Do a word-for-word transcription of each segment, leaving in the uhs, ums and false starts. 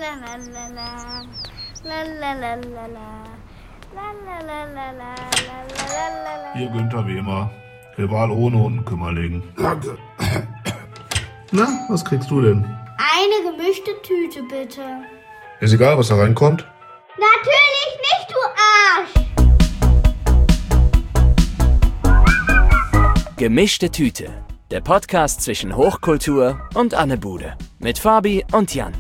Hier Günther Wehmer, Rival ohne Unkümmerling. Danke. Na, was kriegst du denn? Eine gemischte Tüte, bitte. Ist egal, was da reinkommt. Natürlich nicht, du Arsch! Gemischte Tüte, der Podcast zwischen Hochkultur und Anne Bude. Mit Fabi und Jan.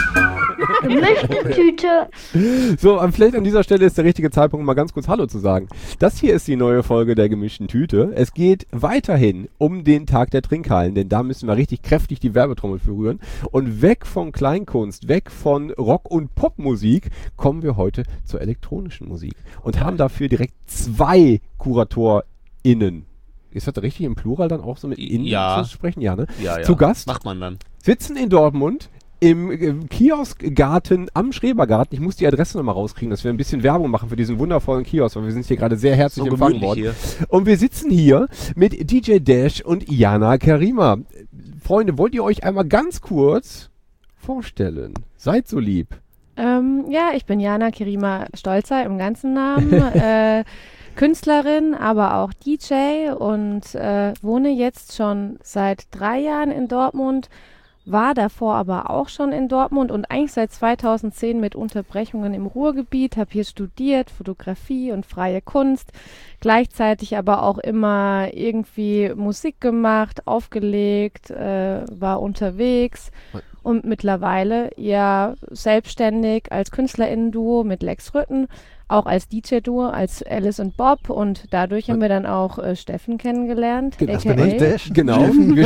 Gemischte Tüte. So, vielleicht an dieser Stelle ist der richtige Zeitpunkt, mal ganz kurz Hallo zu sagen. Das hier ist die neue Folge der gemischten Tüte. Es geht weiterhin um den Tag der Trinkhallen, denn da müssen wir richtig kräftig die Werbetrommel für rühren. Und weg von Kleinkunst, weg von Rock- und Popmusik, kommen wir heute zur elektronischen Musik. Und haben dafür direkt zwei KuratorInnen. Ist das richtig im Plural dann auch so mit innen ja. zu sprechen? Ja, ne? Ja, ja. Zu Gast. Macht man dann. Sitzen in Dortmund im, im Kioskgarten am Schrebergarten. Ich muss die Adresse nochmal rauskriegen, dass wir ein bisschen Werbung machen für diesen wundervollen Kiosk, weil wir sind hier gerade sehr herzlich So empfangen worden. Hier. Und wir sitzen hier mit D J Dash und Jana Karima. Freunde, wollt ihr euch einmal ganz kurz vorstellen? Seid so lieb. Ähm, ja, ich bin Jana Karima Stolzer im ganzen Namen. äh, Künstlerin, aber auch D J und äh, wohne jetzt schon seit drei Jahren in Dortmund, war davor aber auch schon in Dortmund und eigentlich seit zweitausendzehn mit Unterbrechungen im Ruhrgebiet, habe hier studiert, Fotografie und freie Kunst, gleichzeitig aber auch immer irgendwie Musik gemacht, aufgelegt, äh, war unterwegs und mittlerweile ja selbstständig als KünstlerInnen-Duo mit Lex Rütten, auch als D J-Duo, als Alice und Bob und dadurch haben wir dann auch äh, Steffen kennengelernt. Das A K A. bin ich, Dash. Genau.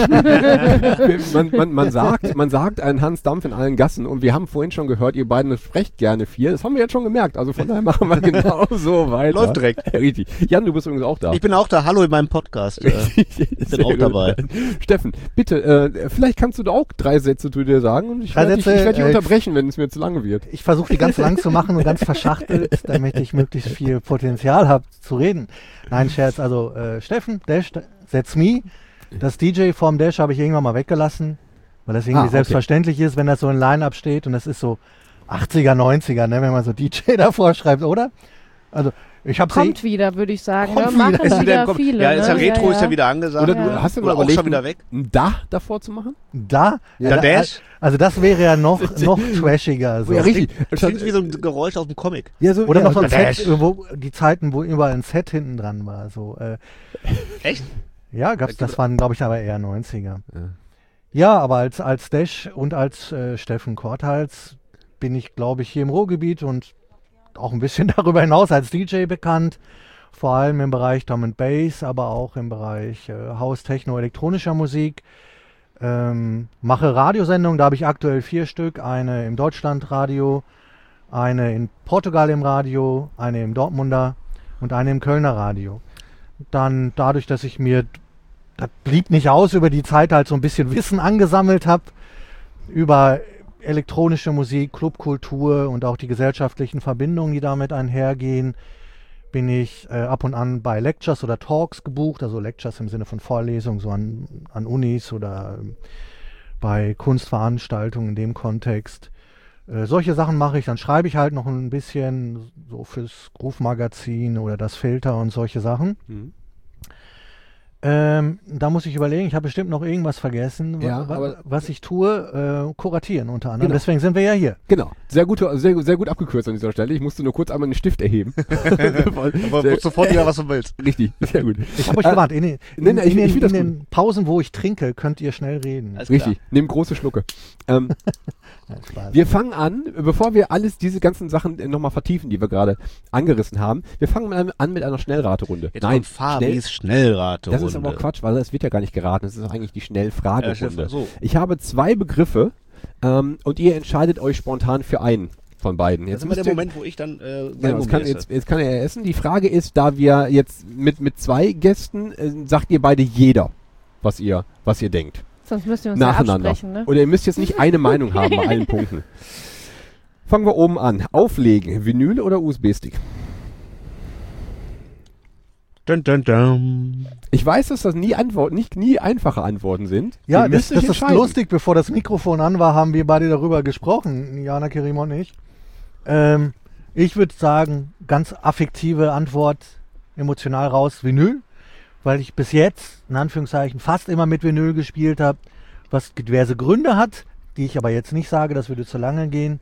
wir, man, man, man, sagt, man sagt einen Hans Dampf in allen Gassen und wir haben vorhin schon gehört, ihr beiden sprecht gerne viel. Das haben wir jetzt schon gemerkt, also von daher machen wir genau so weiter. Läuft direkt. Richtig. Jan, du bist übrigens auch da. Ich bin auch da. Hallo in meinem Podcast. Äh, ich bin auch dabei. Steffen, bitte, äh, vielleicht kannst du da auch drei Sätze zu dir sagen und ich werde dich, ich werd dich äh, unterbrechen, wenn es mir zu lange wird. Ich versuche die ganz lang zu machen und ganz verschachtelt, damit ich möglichst viel Potenzial habe zu reden. Nein, Scherz, also äh, Steffen, Dash, That's Me. Das D J vorm Dash habe ich irgendwann mal weggelassen, weil das irgendwie ah, okay. selbstverständlich ist, wenn das so in Line-Up steht und das ist so achtziger, neunziger, ne, wenn man so D J davor schreibt, oder? Also ich habe Kommt sie, wieder, würde ich sagen. Kommt ne? Machen wieder. wieder, wieder viele. Ja, ist ja ne? Retro, ja, ist ja wieder angesagt. Oder du ja. hast du mal Oder auch überlegt, schon wieder weg? ein Da davor zu machen? Da? Ja, ja, da Dash? Also das wäre ja noch, noch trashiger. So. Ja, richtig. Das klingt wie so ein Geräusch aus dem Comic. Ja, so, Oder ja, noch so ein Dash. Set, wo die Zeiten, wo überall ein Set hinten dran war. So, äh, Echt? Ja, gab's, das waren, glaube ich, aber eher neunziger. Ja, ja aber als, als Dash und als äh, Steffen Korthals bin ich, glaube ich, hier im Ruhrgebiet und auch ein bisschen darüber hinaus als D J bekannt. Vor allem im Bereich Drum and Bass, aber auch im Bereich äh, House, Techno, elektronischer Musik. Ähm, mache Radiosendungen, da habe ich aktuell vier Stück. Eine im Deutschlandradio, eine in Portugal im Radio, eine im Dortmunder und eine im Kölner Radio. Dann dadurch, dass ich mir, das blieb nicht aus, über die Zeit halt so ein bisschen Wissen angesammelt habe, über elektronische Musik, Clubkultur und auch die gesellschaftlichen Verbindungen, die damit einhergehen, bin ich äh, ab und an bei Lectures oder Talks gebucht, also Lectures im Sinne von Vorlesungen, so an, an Unis oder äh, bei Kunstveranstaltungen in dem Kontext. Äh, solche Sachen mache ich, dann schreibe ich halt noch ein bisschen so fürs Groove-Magazin oder das Filter und solche Sachen. Mhm. Ähm, da muss ich überlegen, ich habe bestimmt noch irgendwas vergessen, ja, wa- aber was ich tue, äh, kuratieren unter anderem. Genau. Deswegen sind wir ja hier. Genau, sehr gut, sehr, sehr gut abgekürzt an dieser Stelle. Ich musste nur kurz einmal den Stift erheben. Aber sehr, sofort wieder, was du willst. Richtig, sehr gut. Ich habe euch äh, gewarnt, in, in, nee, nee, ich, in, ich in, in den Pausen, wo ich trinke, könnt ihr schnell reden. Richtig, nimm große Schlucke. Ähm, wir fangen an, bevor wir alles diese ganzen Sachen nochmal vertiefen, die wir gerade angerissen haben, wir fangen an, an mit einer Schnellraterunde. Jetzt Nein, Fabis Schnellraterunde. Das ist aber Quatsch, weil das wird ja gar nicht geraten. Das ist eigentlich die Schnellfragerunde. Ja, so. Ich habe zwei Begriffe ähm, und ihr entscheidet euch spontan für einen von beiden. Jetzt das ist immer der Moment, wo ich dann äh, genau, jetzt, kann, jetzt, jetzt kann er essen. Die Frage ist, da wir jetzt mit, mit zwei Gästen, äh, sagt ihr beide jeder, was ihr, was ihr denkt. Sonst müssen wir uns Nacheinander. ja absprechen, ne? Oder ihr müsst jetzt nicht eine Meinung haben bei allen Punkten. Fangen wir oben an. Auflegen, Vinyl oder U S B-Stick? Dun, dun, dun. Ich weiß, dass das nie Antworten, nicht nie einfache Antworten sind. Ja, Ihr das, müsst euch das ist entscheiden. lustig. Bevor das Mikrofon an war, haben wir beide darüber gesprochen, Jana, Kerima und ich. Ähm, ich würde sagen, ganz affektive Antwort, emotional raus, Vinyl. Weil ich bis jetzt, in Anführungszeichen, fast immer mit Vinyl gespielt habe, was diverse Gründe hat, die ich aber jetzt nicht sage, das würde zu lange gehen.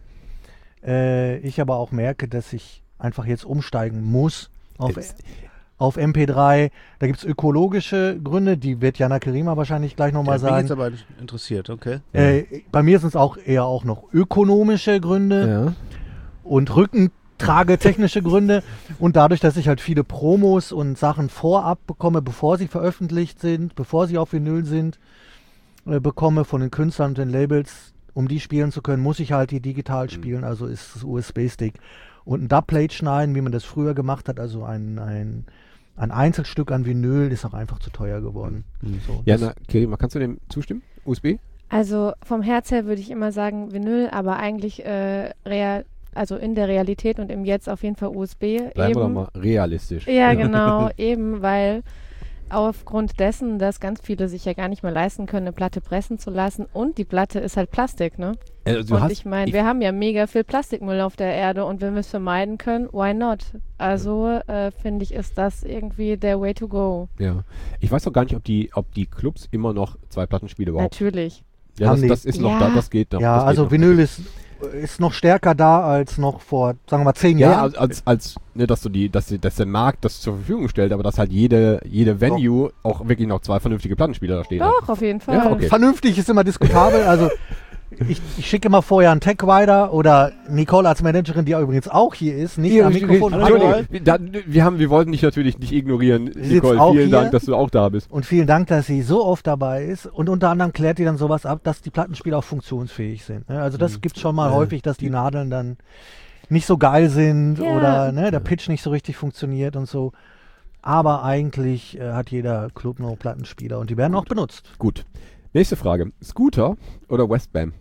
Äh, ich aber auch merke, dass ich einfach jetzt umsteigen muss auf, Jetzt. auf M P drei. Da gibt es ökologische Gründe, die wird Jana Kerima wahrscheinlich gleich nochmal Der hat mich sagen. jetzt aber interessiert, okay. Äh, bei mir sind es auch eher auch noch ökonomische Gründe Ja. und rückentragetechnische Gründe. Und dadurch, dass ich halt viele Promos und Sachen vorab bekomme, bevor sie veröffentlicht sind, bevor sie auf Vinyl sind, äh, bekomme von den Künstlern und den Labels, um die spielen zu können, muss ich halt die digital spielen, also ist es U S B-Stick. Und ein Dubplate schneiden, wie man das früher gemacht hat, also ein, ein, ein Einzelstück an Vinyl, ist auch einfach zu teuer geworden. So, Ja, das- na, Kerima, kannst du dem zustimmen? U S B? Also vom Herz her würde ich immer sagen Vinyl, aber eigentlich äh, real, also in der Realität und im Jetzt auf jeden Fall U S B. Bleiben wir eben. doch mal realistisch. Ja, genau, eben, weil aufgrund dessen, dass ganz viele sich ja gar nicht mehr leisten können, eine Platte pressen zu lassen und die Platte ist halt Plastik, ne? Also, du und hast, ich meine, wir haben ja mega viel Plastikmüll auf der Erde und wenn wir es vermeiden können, why not? Also äh, finde ich, ist das irgendwie der way to go. ja. Ich weiß auch gar nicht, ob die, ob die Clubs immer noch zwei Plattenspiele überhaupt. Natürlich. Ja, Haben das, die. das ist noch Ja. da, das geht noch. ja, das geht also noch. Vinyl ist, ist noch stärker da als noch vor, sagen wir mal, zehn Ja, ja, Jahren. als, als, als ne, dass du die, dass, die, dass der Markt das zur Verfügung stellt, aber dass halt jede, jede Venue auch wirklich noch zwei vernünftige Plattenspieler da stehen hat. Doch, auf jeden Fall. Ja, okay. Vernünftig ist immer diskutabel. Also ich, ich schicke immer vorher einen Tech-Rider oder Nicole als Managerin, die ja übrigens auch hier ist, nicht Ja, am ich- Mikrofon. Entschuldigung, Hallo. wir, da, wir, haben, wir wollten dich natürlich nicht ignorieren, sitzt Nicole. auch Vielen hier. Dank, dass du auch da bist. Und vielen Dank, dass sie so oft dabei ist. Und unter anderem klärt die dann sowas ab, dass die Plattenspieler auch funktionsfähig sind. Ne? Also das gibt's schon mal häufig, dass die Nadeln dann nicht so geil sind Ja. oder ne, der Pitch nicht so richtig funktioniert und so. Aber eigentlich äh, hat jeder Club noch Plattenspieler und die werden auch benutzt. Gut. Nächste Frage. Scooter oder Westbam?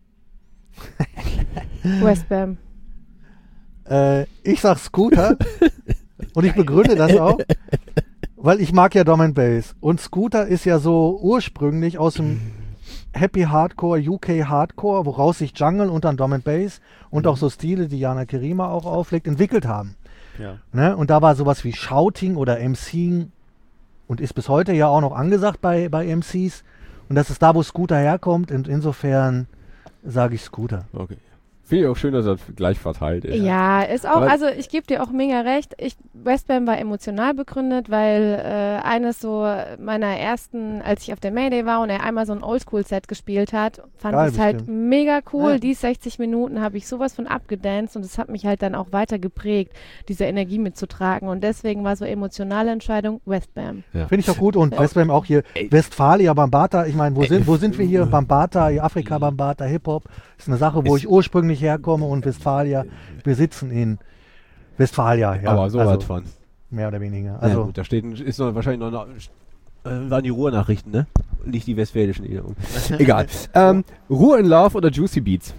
Westbam. Äh, ich sag Scooter und ich begründe das auch, weil ich mag ja Drum and Bass. Und Scooter ist ja so ursprünglich aus dem Happy Hardcore, U K Hardcore, woraus sich Jungle und dann Drum and Bass und auch so Stile, die Jana Kerima auch auflegt, entwickelt haben. Ja. Ne? Und da war sowas wie Shouting oder MCing und ist bis heute ja auch noch angesagt bei, bei M Cs. Und das ist da, wo Scooter herkommt. Und insofern sage ich Scooter. Okay. Finde ich auch schön, dass er gleich verteilt ist. Ja, ist auch, Aber- also ich gebe dir auch mega recht. Ich, Westbam war emotional begründet, weil äh, eines so meiner ersten, als ich auf der Mayday war und er einmal so ein Oldschool-Set gespielt hat, fand Geil, ich es halt bestimmt. mega cool. Ja. Die sechzig Minuten habe ich sowas von abgedanced und es hat mich halt dann auch weiter geprägt, diese Energie mitzutragen. Und deswegen war so emotionale Entscheidung Westbam. Finde ich auch gut. Und Westbam auch hier. Westfalia, Bambata. Ich meine, wo sind, wo sind wir hier? Bambata, Afrika Bambata, Hip-Hop. Ist eine Sache, wo Ist- ich ursprünglich herkomme und Westfalia. Wir sitzen in Westfalia. Ja, Aber so was also, von. mehr oder weniger. Also, Also, ja, gut, da steht, ein- ist noch wahrscheinlich noch eine, äh, waren die Ruhrnachrichten, ne? Nicht die westfälischen. wiederum. Egal. ähm, Ruhe in Love oder Juicy Beats?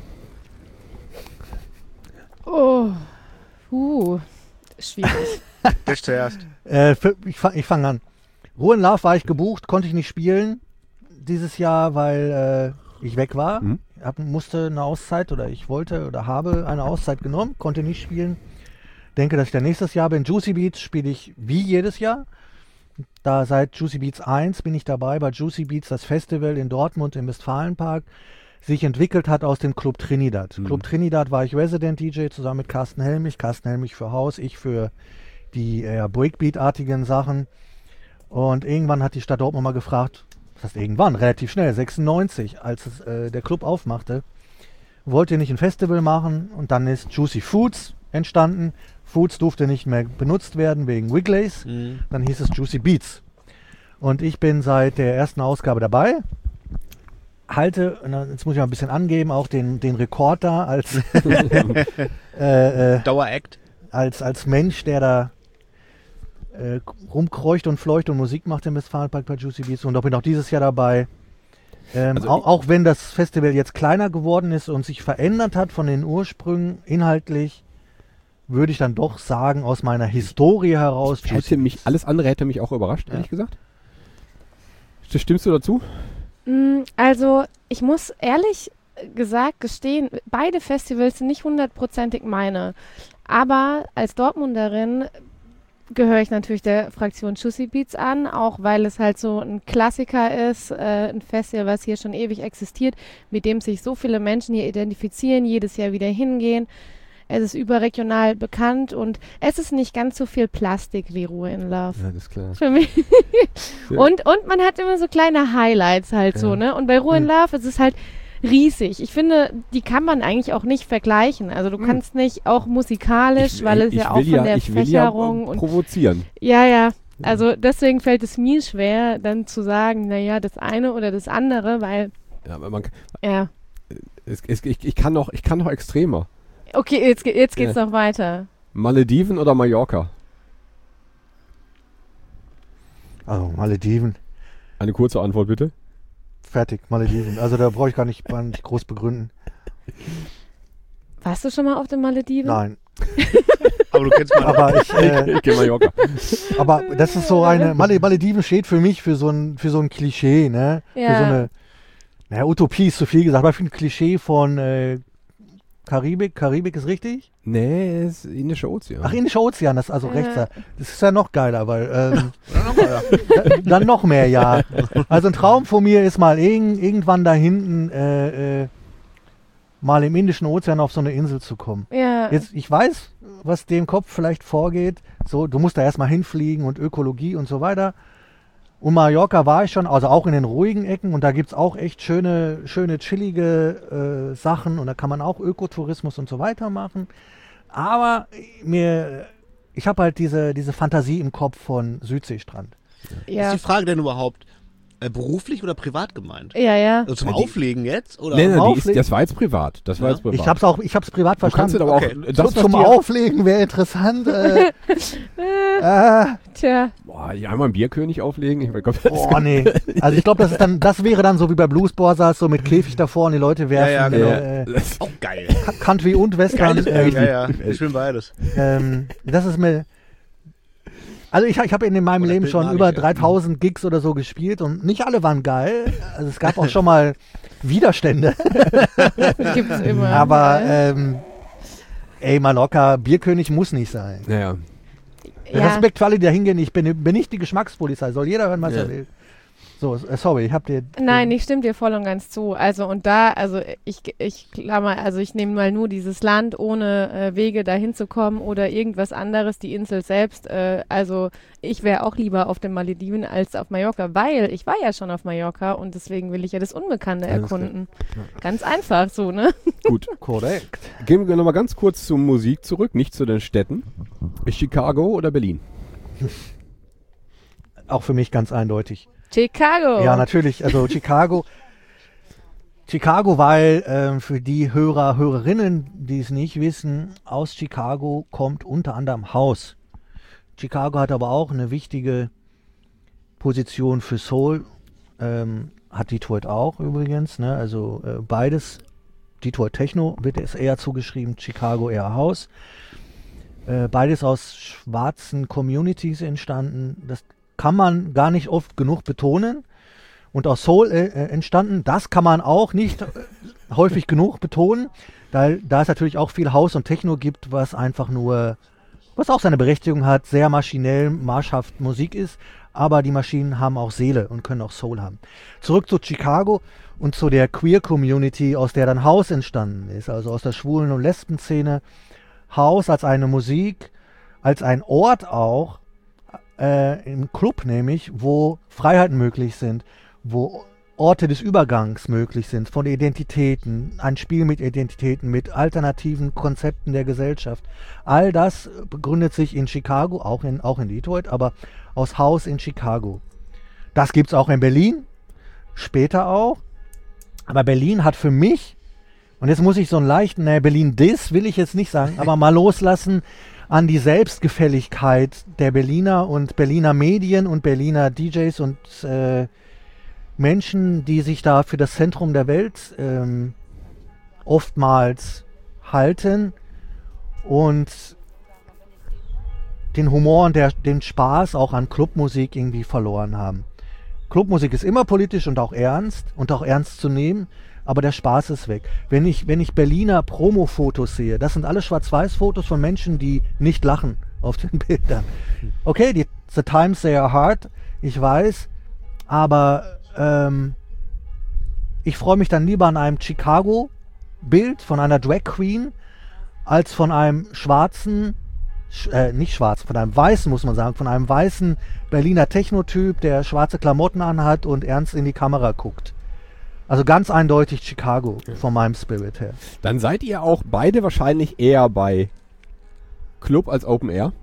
Oh, uh, schwierig. Ich zuerst. äh, für, ich fange ich fang an. Ruhe in Love war ich gebucht, konnte ich nicht spielen dieses Jahr, weil äh, ich weg war. Mhm. Hab, musste eine Auszeit oder ich wollte oder habe eine Auszeit genommen, konnte nicht spielen. Denke, dass ich dann nächstes Jahr bin. Juicy Beats spiele ich wie jedes Jahr. Da seit Juicy Beats eins bin ich dabei, bei Juicy Beats das Festival in Dortmund im Westfalenpark sich entwickelt hat aus dem Club Trinidad. Mhm. Club Trinidad war ich Resident D J zusammen mit Carsten Helmich. Carsten Helmich für Haus, ich für die äh, Breakbeat-artigen Sachen. Und irgendwann hat die Stadt Dortmund mal gefragt, was heißt irgendwann, relativ schnell, sechsundneunzig, als es, äh, der Club aufmachte, wollt ihr nicht ein Festival machen? Und dann ist Juicy Foods entstanden. Foods durfte nicht mehr benutzt werden wegen Wigleys. Mhm. Dann hieß es Juicy Beats. Und ich bin seit der ersten Ausgabe dabei. Halte, na, jetzt muss ich mal ein bisschen angeben, auch den, den Rekord da als, äh, äh, Daueract. als, als Mensch, der da äh, rumkreucht und fleucht und Musik macht im Westfalenpark bei Juicy Beats. Und da bin auch dieses Jahr dabei. Ähm, Also auch, auch wenn das Festival jetzt kleiner geworden ist und sich verändert hat von den Ursprüngen inhaltlich, würde ich dann doch sagen, aus meiner Historie heraus. Hätte mich, alles andere hätte mich auch überrascht, ehrlich ja. gesagt. Stimmst du dazu? Also, ich muss ehrlich gesagt gestehen, beide Festivals sind nicht hundertprozentig meine. Aber als Dortmunderin gehöre ich natürlich der Fraktion Juicy Beats an, auch weil es halt so ein Klassiker ist, äh, ein Festival, was hier schon ewig existiert, mit dem sich so viele Menschen hier identifizieren, jedes Jahr wieder hingehen. Es ist überregional bekannt und es ist nicht ganz so viel Plastik wie Ruhe in Love. Ja, das ist klar. Für mich. und, und man hat immer so kleine Highlights halt ja. so, ne? Und bei Ruhe in Love ist es halt riesig. Ich finde, die kann man eigentlich auch nicht vergleichen. Also du hm. kannst nicht auch musikalisch, ich, weil es ja auch von ja, der ich Fächerung will ja provozieren. Und ja, ja. Also deswegen fällt es mir schwer, dann zu sagen, naja, das eine oder das andere, weil ja, aber man, ja. Es, es, ich, ich kann noch, ich kann noch extremer. Okay, jetzt, jetzt geht's ja. noch weiter. Malediven oder Mallorca? Also Malediven. Eine kurze Antwort bitte. Fertig, Malediven. Also da brauche ich gar nicht, gar nicht groß begründen. Warst du schon mal auf den Malediven? Nein. Aber du kennst mal. Aber ich, äh, ich kenne Mallorca. Aber das ist so eine, Malediven steht für mich für so ein, für so ein Klischee, ne? Ja. Für so eine, naja, Utopie ist zu viel gesagt, aber für ein Klischee von äh, Karibik. Karibik ist richtig? Nee, ist Indischer Ozean. Ach, Indischer Ozean, das ist also ja. rechts. Das ist ja noch geiler, weil ähm, dann, dann noch mehr, ja. Also ein Traum von mir ist mal irg- irgendwann da hinten äh, äh, mal im Indischen Ozean auf so eine Insel zu kommen. Ja. Jetzt, ich weiß, was dem Kopf vielleicht vorgeht. So, du musst da erstmal hinfliegen und Ökologie und so weiter. Und Mallorca war ich schon, also auch in den ruhigen Ecken und da gibt es auch echt schöne, schöne chillige äh, Sachen und da kann man auch Ökotourismus und so weiter machen. Aber mir, ich habe halt diese, diese Fantasie im Kopf von Südseestrand. Ja. Ist die Frage denn überhaupt äh, beruflich oder privat gemeint? Ja, ja. Also zum Ja, die- Auflegen jetzt? Oder? Nee, nee, die ist, Auflegen? das war jetzt privat. Das war Ja. jetzt privat. Ich habe es auch, ich habe es privat du kannst verstanden. aber auch, Okay. das, so, was zum dir- Auflegen wäre interessant. Äh, äh, Tja. Boah, ja, einmal einen Bierkönig auflegen. Ich mein, komm, boah, nee. Also ich glaube, das ist dann, das wäre dann so wie bei Blues Brothers, so mit Käfig davor und die Leute werfen Ja, ja, genau. äh, äh, Auch geil. Country und Western. Geiles ähm, Ja, ja. Ich will beides. Ähm, das ist mir. Also ich, ich habe in meinem Oder Leben Bill schon Murray, über ja. dreitausend Gigs oder so gespielt und nicht alle waren geil. Also es gab auch schon mal Widerstände. Gibt's immer. Aber ja. ähm, ey, Mallorca, Bierkönig muss nicht sein. Naja. Ja. Respekt für alle, die da hingehen. Ich bin, bin nicht die Geschmackspolizei. Soll jeder hören, was Ja. er will. So, äh, sorry, ich hab dir... Nein, ich stimme dir voll und ganz zu. Also und da, also ich, ich klammer, also ich nehme mal nur dieses Land ohne äh, Wege dahin zu kommen oder irgendwas anderes, die Insel selbst. Äh, also ich wäre auch lieber auf den Malediven als auf Mallorca, weil ich war ja schon auf Mallorca und deswegen will ich ja das Unbekannte Alles klar. erkunden. Ganz einfach so, ne? Gut. Korrekt. Gehen wir nochmal ganz kurz zur Musik zurück, nicht zu den Städten. Chicago oder Berlin? Auch für mich ganz eindeutig. Chicago. Ja, natürlich. Also Chicago. Chicago, weil ähm, für die Hörer, Hörerinnen, die es nicht wissen, aus Chicago kommt unter anderem House. Chicago hat aber auch eine wichtige Position für Soul. Ähm, hat Detroit auch übrigens. Ne? Also äh, beides. Detroit Techno wird es eher zugeschrieben, Chicago eher House. Äh, beides aus schwarzen Communities entstanden. Das kann man gar nicht oft genug betonen. Und aus Soul äh, äh, entstanden, das kann man auch nicht äh, häufig genug betonen, weil da es natürlich auch viel House und Techno gibt, was einfach nur, was auch seine Berechtigung hat, sehr maschinell, marschhaft Musik ist, aber die Maschinen haben auch Seele und können auch Soul haben. Zurück zu Chicago und zu der Queer-Community, aus der dann House entstanden ist, also aus der Schwulen- und Lesben-Szene. House als eine Musik, als ein Ort auch, äh, im Club nämlich, wo Freiheiten möglich sind, wo Orte des Übergangs möglich sind, von Identitäten, ein Spiel mit Identitäten, mit alternativen Konzepten der Gesellschaft. All das begründet sich in Chicago, auch in, auch in Detroit, aber aus House in Chicago. Das gibt es auch in Berlin, später auch. Aber Berlin hat für mich, und jetzt muss ich so einen leichten, naja, Berlin-Diss will ich jetzt nicht sagen, aber mal loslassen an die Selbstgefälligkeit der Berliner und Berliner Medien und Berliner D Js und äh, Menschen, die sich da für das Zentrum der Welt ähm, oftmals halten und den Humor und der, den Spaß auch an Clubmusik irgendwie verloren haben. Clubmusik ist immer politisch und auch ernst und auch ernst zu nehmen, aber der Spaß ist weg. Wenn ich, wenn ich Berliner Promo-Fotos sehe, das sind alles Schwarz-Weiß-Fotos von Menschen, die nicht lachen auf den Bildern. Okay, die, the times they are hard, ich weiß, aber ähm, ich freue mich dann lieber an einem Chicago-Bild von einer Drag Queen, als von einem schwarzen, sch- äh, nicht schwarz, von einem weißen, muss man sagen, von einem weißen Berliner Technotyp, der schwarze Klamotten anhat und ernst in die Kamera guckt. Also ganz eindeutig Chicago, von meinem Spirit her. Dann seid ihr auch beide wahrscheinlich eher bei Club als Open Air?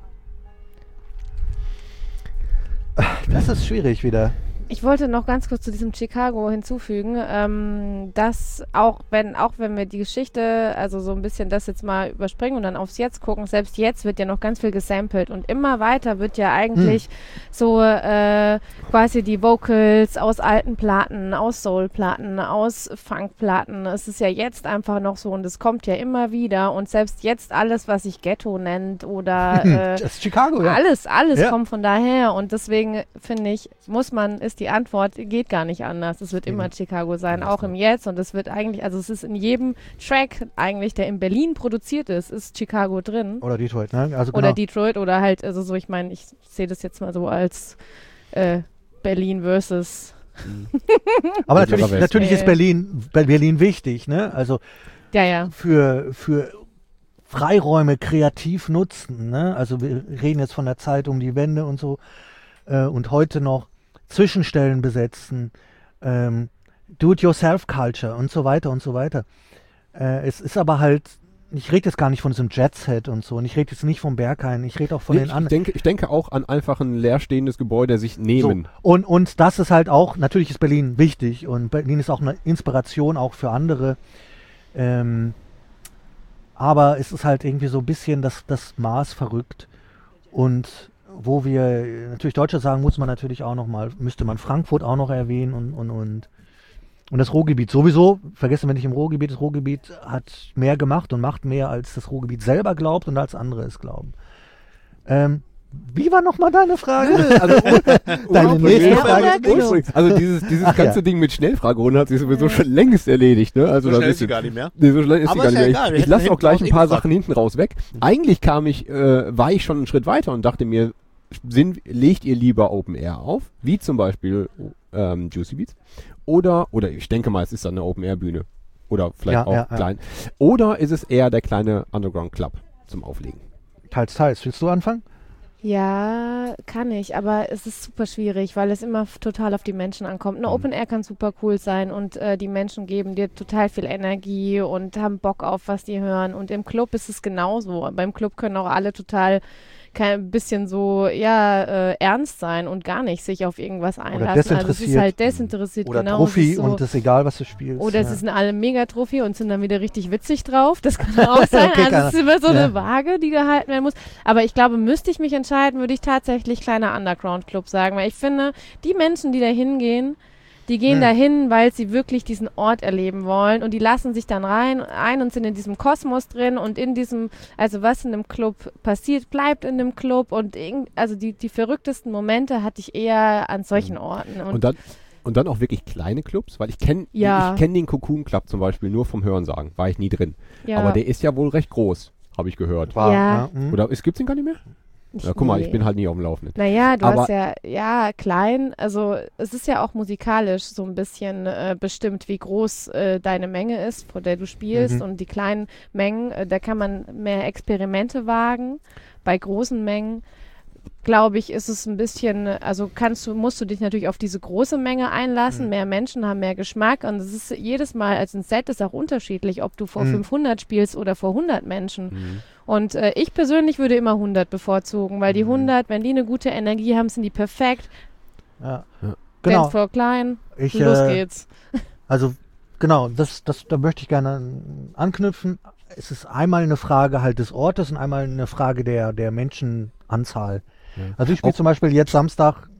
Das ist schwierig wieder. Ich wollte noch ganz kurz zu diesem Chicago hinzufügen, ähm, dass auch wenn, auch wenn wir die Geschichte, also so ein bisschen das jetzt mal überspringen und dann aufs Jetzt gucken, selbst jetzt wird ja noch ganz viel gesampelt und immer weiter wird ja eigentlich hm. so äh, quasi die Vocals aus alten Platten, aus Soul-Platten, aus Funk-Platten. Es ist ja jetzt einfach noch so und es kommt ja immer wieder und selbst jetzt alles, was sich Ghetto nennt oder äh, das ist Chicago, ja. alles, alles Ja. kommt von daher und deswegen finde ich, muss man, ist die Antwort, geht gar nicht anders. Es wird Mhm. immer Chicago sein, auch im Jetzt und es wird eigentlich, also es ist in jedem Track eigentlich, der in Berlin produziert ist, ist Chicago drin. Oder Detroit, ne? Also Oder genau. Detroit oder halt, also so, ich meine, ich sehe das jetzt mal so als äh, Berlin versus Aber Mittlerer natürlich, Westen. natürlich ist Äh. Berlin, Berlin wichtig, ne? Also ja, ja. für, für Freiräume kreativ nutzen, ne? Also wir reden jetzt von der Zeit um die Wende und so äh, und heute noch Zwischenstellen besetzen, ähm, Do-it-yourself-Culture und so weiter und so weiter. Äh, es ist aber halt, ich rede jetzt gar nicht von diesem Jet-Set und so und ich rede jetzt nicht vom Berghain, ich rede auch von Nee, den ich, anderen. denke, ich denke auch an einfach ein leerstehendes Gebäude sich nehmen. So. Und, und das ist halt auch, natürlich ist Berlin wichtig und Berlin ist auch eine Inspiration auch für andere. Ähm, aber es ist halt irgendwie so ein bisschen das, das Maß verrückt. Und wo wir natürlich Deutsche sagen, muss man natürlich auch noch mal, müsste man Frankfurt auch noch erwähnen und, und, und, und das Ruhrgebiet sowieso. Vergessen wir nicht im Ruhrgebiet, das Ruhrgebiet hat mehr gemacht und macht mehr, als das Ruhrgebiet selber glaubt und als andere es glauben. Ähm, wie war nochmal deine Frage? Also, Deine nächste Ja, Frage. oder Club? ursprünglich- also dieses, dieses Ach ja. ganze Ding mit Schnellfragerunde hat sich sowieso schon längst erledigt. Ne? Also So da schnell ist ist sie sie- gar nicht mehr. Nee, so schnell ist Aber sie gar ist nicht ja mehr. egal, wir Ich hätten lasse auch hinten gleich raus ein paar eh gefragt. Sachen hinten raus weg. Eigentlich kam ich, äh, war ich schon einen Schritt weiter und dachte mir, sind, legt ihr lieber Open Air auf, wie zum Beispiel ähm, Juicy Beats, oder, oder ich denke mal, es ist dann eine Open Air Bühne. Oder vielleicht Ja, auch ja, ja. klein. Oder ist es eher der kleine Underground Club zum Auflegen? Teils, teils. Willst du anfangen? Ja, kann ich, aber es ist super schwierig, weil es immer f- total auf die Menschen ankommt. Eine Mhm. Open Air kann super cool sein und äh, die Menschen geben dir total viel Energie und haben Bock auf, was die hören. Und im Club ist es genauso. Beim Club können auch alle total kein bisschen so, ja, äh, ernst sein und gar nicht sich auf irgendwas einlassen. Also es ist desinteressiert. halt desinteressiert, Oder genau. es Trophy ist so, und es ist egal, was du spielst. oder ja. sie sind alle mega Trophy und sind dann wieder richtig witzig drauf. Das kann auch sein. Okay, also kann- es ist immer so ja. eine Waage, die gehalten werden muss. Aber ich glaube, müsste ich mich entscheiden, würde ich tatsächlich kleiner Underground-Club sagen. Weil ich finde, die Menschen, die da hingehen, die gehen Hm. dahin, weil sie wirklich diesen Ort erleben wollen und die lassen sich dann rein ein und sind in diesem Kosmos drin und in diesem, also was in dem Club passiert, bleibt in dem Club und irgend, also die, die verrücktesten Momente hatte ich eher an solchen Orten. Und, Und dann, und dann auch wirklich kleine Clubs, weil ich kenne Ja. ich kenn den Cocoon Club zum Beispiel nur vom Hörensagen, war ich nie drin. ja, Aber der ist ja wohl recht groß, habe ich gehört. War, Ja. hm. Oder es gibt den gar nicht mehr? Ja, guck mal, ich nee. bin halt nie auf dem Laufenden. Naja, du Aber- hast ja, ja, klein, also es ist ja auch musikalisch so ein bisschen äh, bestimmt, wie groß äh, deine Menge ist, vor der du spielst. Mhm. Und die kleinen Mengen, äh, da kann man mehr Experimente wagen. Bei großen Mengen, glaube ich, ist es ein bisschen, also kannst du, musst du dich natürlich auf diese große Menge einlassen. Mhm. Mehr Menschen haben mehr Geschmack und es ist jedes Mal, also ein Set ist auch unterschiedlich, ob du vor Mhm. fünfhundert spielst oder vor hundert Menschen. Mhm. Und äh, ich persönlich würde immer hundert bevorzugen, weil die Mhm. hundert, wenn die eine gute Energie haben, sind die perfekt. Ja. Ja. Genau. Dance for klein, Ich, los äh, geht's. Also genau, das, das, da möchte ich gerne anknüpfen. Es ist einmal eine Frage halt des Ortes und einmal eine Frage der, der Menschenanzahl. Ja. Also ich spiele Auch- zum Beispiel jetzt Samstag,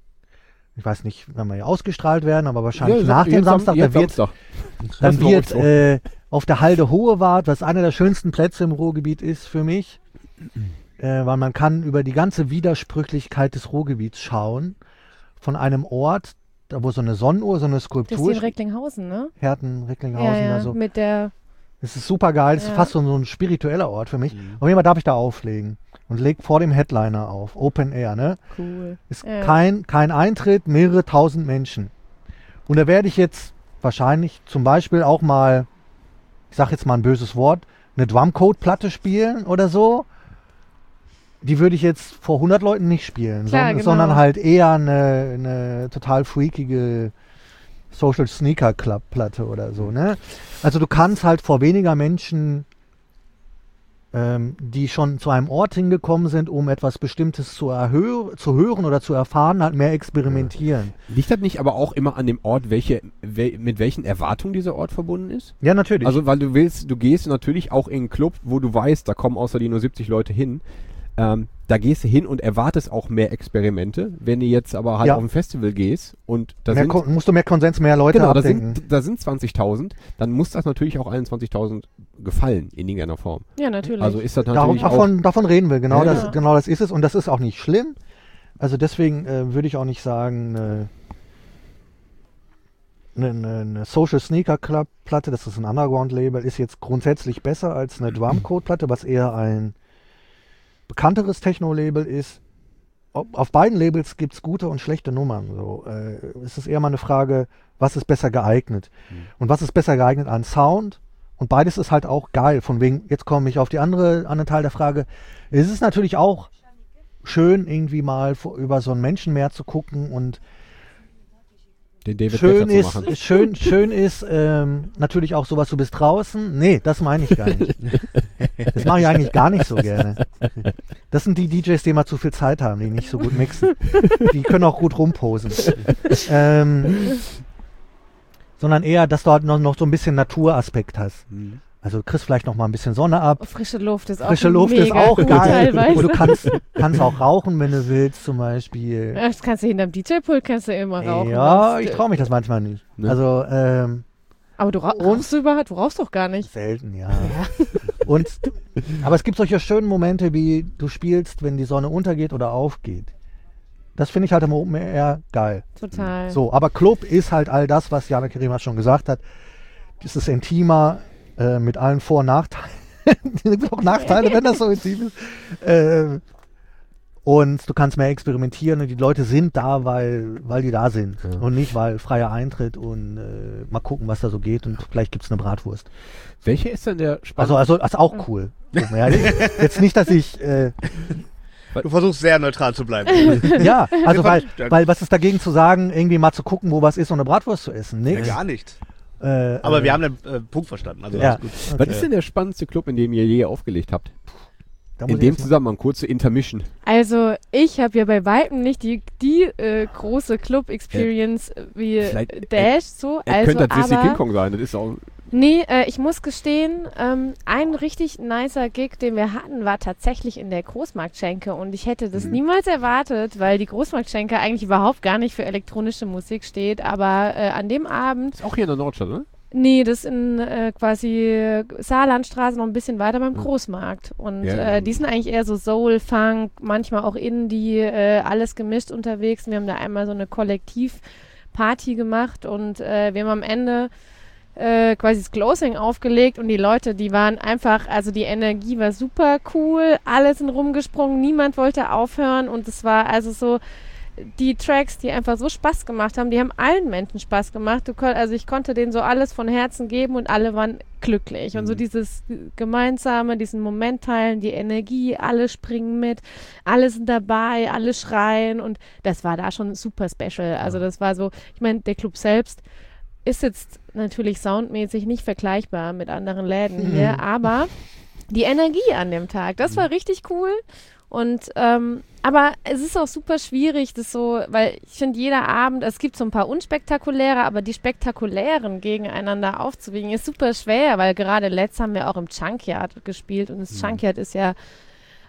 ich weiß nicht, wann wir hier ausgestrahlt werden, aber wahrscheinlich Ja, nach dem jetzt Sam- Samstag, jetzt da wird, Samstag. dann Das war wird auch so. äh, auf der Halde Hohewart, was einer der schönsten Plätze im Ruhrgebiet ist für mich, äh, weil man kann über die ganze Widersprüchlichkeit des Ruhrgebiets schauen, von einem Ort, da wo so eine Sonnenuhr, so eine Das ist Skulptur die in Recklinghausen, ne? Herten, Recklinghausen, Ja, ja, also mit der, es ist super geil, es Ja. ist fast so, so ein spiritueller Ort für mich. Mhm. Auf jeden Fall darf ich da auflegen und leg vor dem Headliner auf, Open Air, ne? cool. Ist Ja. kein, kein Eintritt, mehrere tausend Menschen. Und da werde ich jetzt wahrscheinlich zum Beispiel auch mal, ich sag jetzt mal ein böses Wort, eine Drumcode-Platte spielen oder so. Die würde ich jetzt vor hundert Leuten nicht spielen, Klar, sondern, genau. sondern halt eher eine, eine total freakige Social Sneaker Club Platte oder so, ne? Also du kannst halt vor weniger Menschen, ähm, die schon zu einem Ort hingekommen sind, um etwas Bestimmtes zu, erhö- zu hören oder zu erfahren, halt mehr experimentieren. Liegt das nicht aber auch immer an dem Ort, welche, wel, mit welchen Erwartungen dieser Ort verbunden ist? Ja, natürlich. Also, weil du willst, du gehst natürlich auch in einen Club, wo du weißt, da kommen außer dir nur siebzig Leute hin. Ähm, da gehst du hin und erwartest auch mehr Experimente. Wenn du jetzt aber halt Ja. auf ein Festival gehst und da mehr sind, Kon- musst du mehr Konsens, mehr Leute genau, da abdecken. sind, da sind zwanzigtausend, dann muss das natürlich auch einundzwanzigtausend gefallen in irgendeiner Form. Ja, natürlich. Also ist das Darum, natürlich auch... davon, davon reden wir, genau, Ja, das, ja. genau das ist es und das ist auch nicht schlimm. Also deswegen äh, würde ich auch nicht sagen, eine, eine, eine Social Sneaker Club Platte, das ist ein Underground-Label, ist jetzt grundsätzlich besser als eine Drumcode-Platte, was eher ein bekannteres Techno-Label ist. Ob- Auf beiden Labels gibt es gute und schlechte Nummern. So. Äh, es ist eher mal eine Frage, was ist besser geeignet? Und was ist besser geeignet an Sound? Und beides ist halt auch geil. Von wegen, jetzt komme ich auf die andere, anderen Teil der Frage. Es ist natürlich auch schön, irgendwie mal vor, über so ein Menschenmeer zu gucken und den David schön Guetta zu ist, machen. schön, schön ist ähm, natürlich auch sowas, du bist draußen. Nee, das meine ich gar nicht. Das mache ich eigentlich gar nicht so gerne. Das sind die D Js, die immer zu viel Zeit haben, die nicht so gut mixen. Die können auch gut rumposen. Ähm, sondern eher, dass du halt noch, noch so ein bisschen Naturaspekt hast. Mhm. Also du kriegst vielleicht noch mal ein bisschen Sonne ab. Frische Luft ist auch Frische Luft mega ist auch gut geil. teilweise. Und du kannst, kannst auch rauchen, wenn du willst, zum Beispiel. Ja, das kannst du hinterm D J-Pult kannst du immer rauchen. Ja, wenn's- ich traue mich das manchmal nicht. Ne? Also, ähm, Aber du ra rauchst du überhaupt? Du rauchst doch gar nicht. selten, ja. Und, aber es gibt solche schönen Momente, wie du spielst, wenn die Sonne untergeht oder aufgeht. Das finde ich halt im Open Air geil. Total. So, aber Club ist halt all das, was Jana Kerima schon gesagt hat. Das ist intimer, äh, mit allen Vor- und Nachteilen. Es gibt auch Nachteile, wenn das so intim ist. Äh, und du kannst mehr experimentieren und die Leute sind da, weil, weil die da sind. Ja. Und nicht, weil freier Eintritt und äh, mal gucken, was da so geht und vielleicht gibt es eine Bratwurst. Welche ist denn der Also, spannende... also das ist auch cool. Ja, jetzt nicht, dass ich... Äh, Du versuchst sehr neutral zu bleiben. ja, also weil, Ja. weil was ist dagegen zu sagen, irgendwie mal zu gucken, wo was ist und eine Bratwurst zu essen? Ja, Nix. gar nicht. Äh, Aber äh, wir haben den äh, Punkt verstanden. Also ja, alles gut. Was okay. ist denn der spannendste Club, in dem ihr je aufgelegt habt? Da muss In ich dem jetzt mal- Zusammenhang, kurze Intermission. Also ich habe ja bei Weitem nicht die, die äh, große Club-Experience wie Vielleicht- Dash so. Es Also, könnte das Disney King aber, Kong sein, das ist auch... nee, äh, ich muss gestehen, ähm, ein richtig nicer Gig, den wir hatten, war tatsächlich in der Großmarktschenke und ich hätte das Mhm. niemals erwartet, weil die Großmarktschenke eigentlich überhaupt gar nicht für elektronische Musik steht, aber äh, an dem Abend Ist auch hier in der Nordstadt, ne? Nee, das in äh, quasi Saarlandstraße noch ein bisschen weiter beim Großmarkt. Und Ja, ja. äh, die sind eigentlich eher so Soul, Funk, manchmal auch Indie, äh, alles gemischt unterwegs. Wir haben da einmal so eine Kollektivparty gemacht und äh, wir haben am Ende äh, quasi das Closing aufgelegt und die Leute, die waren einfach, also die Energie war super cool, alle sind rumgesprungen, niemand wollte aufhören und es war also so die Tracks, die einfach so Spaß gemacht haben, die haben allen Menschen Spaß gemacht. Du kon- also ich konnte denen so alles von Herzen geben und alle waren glücklich. Und so Mhm. dieses Gemeinsame, diesen Moment teilen, die Energie, alle springen mit, alle sind dabei, alle schreien und das war da schon super special. Also das war so, ich meine, der Club selbst ist jetzt natürlich soundmäßig nicht vergleichbar mit anderen Läden Mhm. hier, aber die Energie an dem Tag, das war richtig cool. Und ähm, aber es ist auch super schwierig, das so, weil ich finde jeder Abend, es gibt so ein paar unspektakuläre, aber die spektakulären gegeneinander aufzuwiegen, ist super schwer, weil gerade letzt haben wir auch im Junkyard gespielt und das Mhm. Junkyard ist ja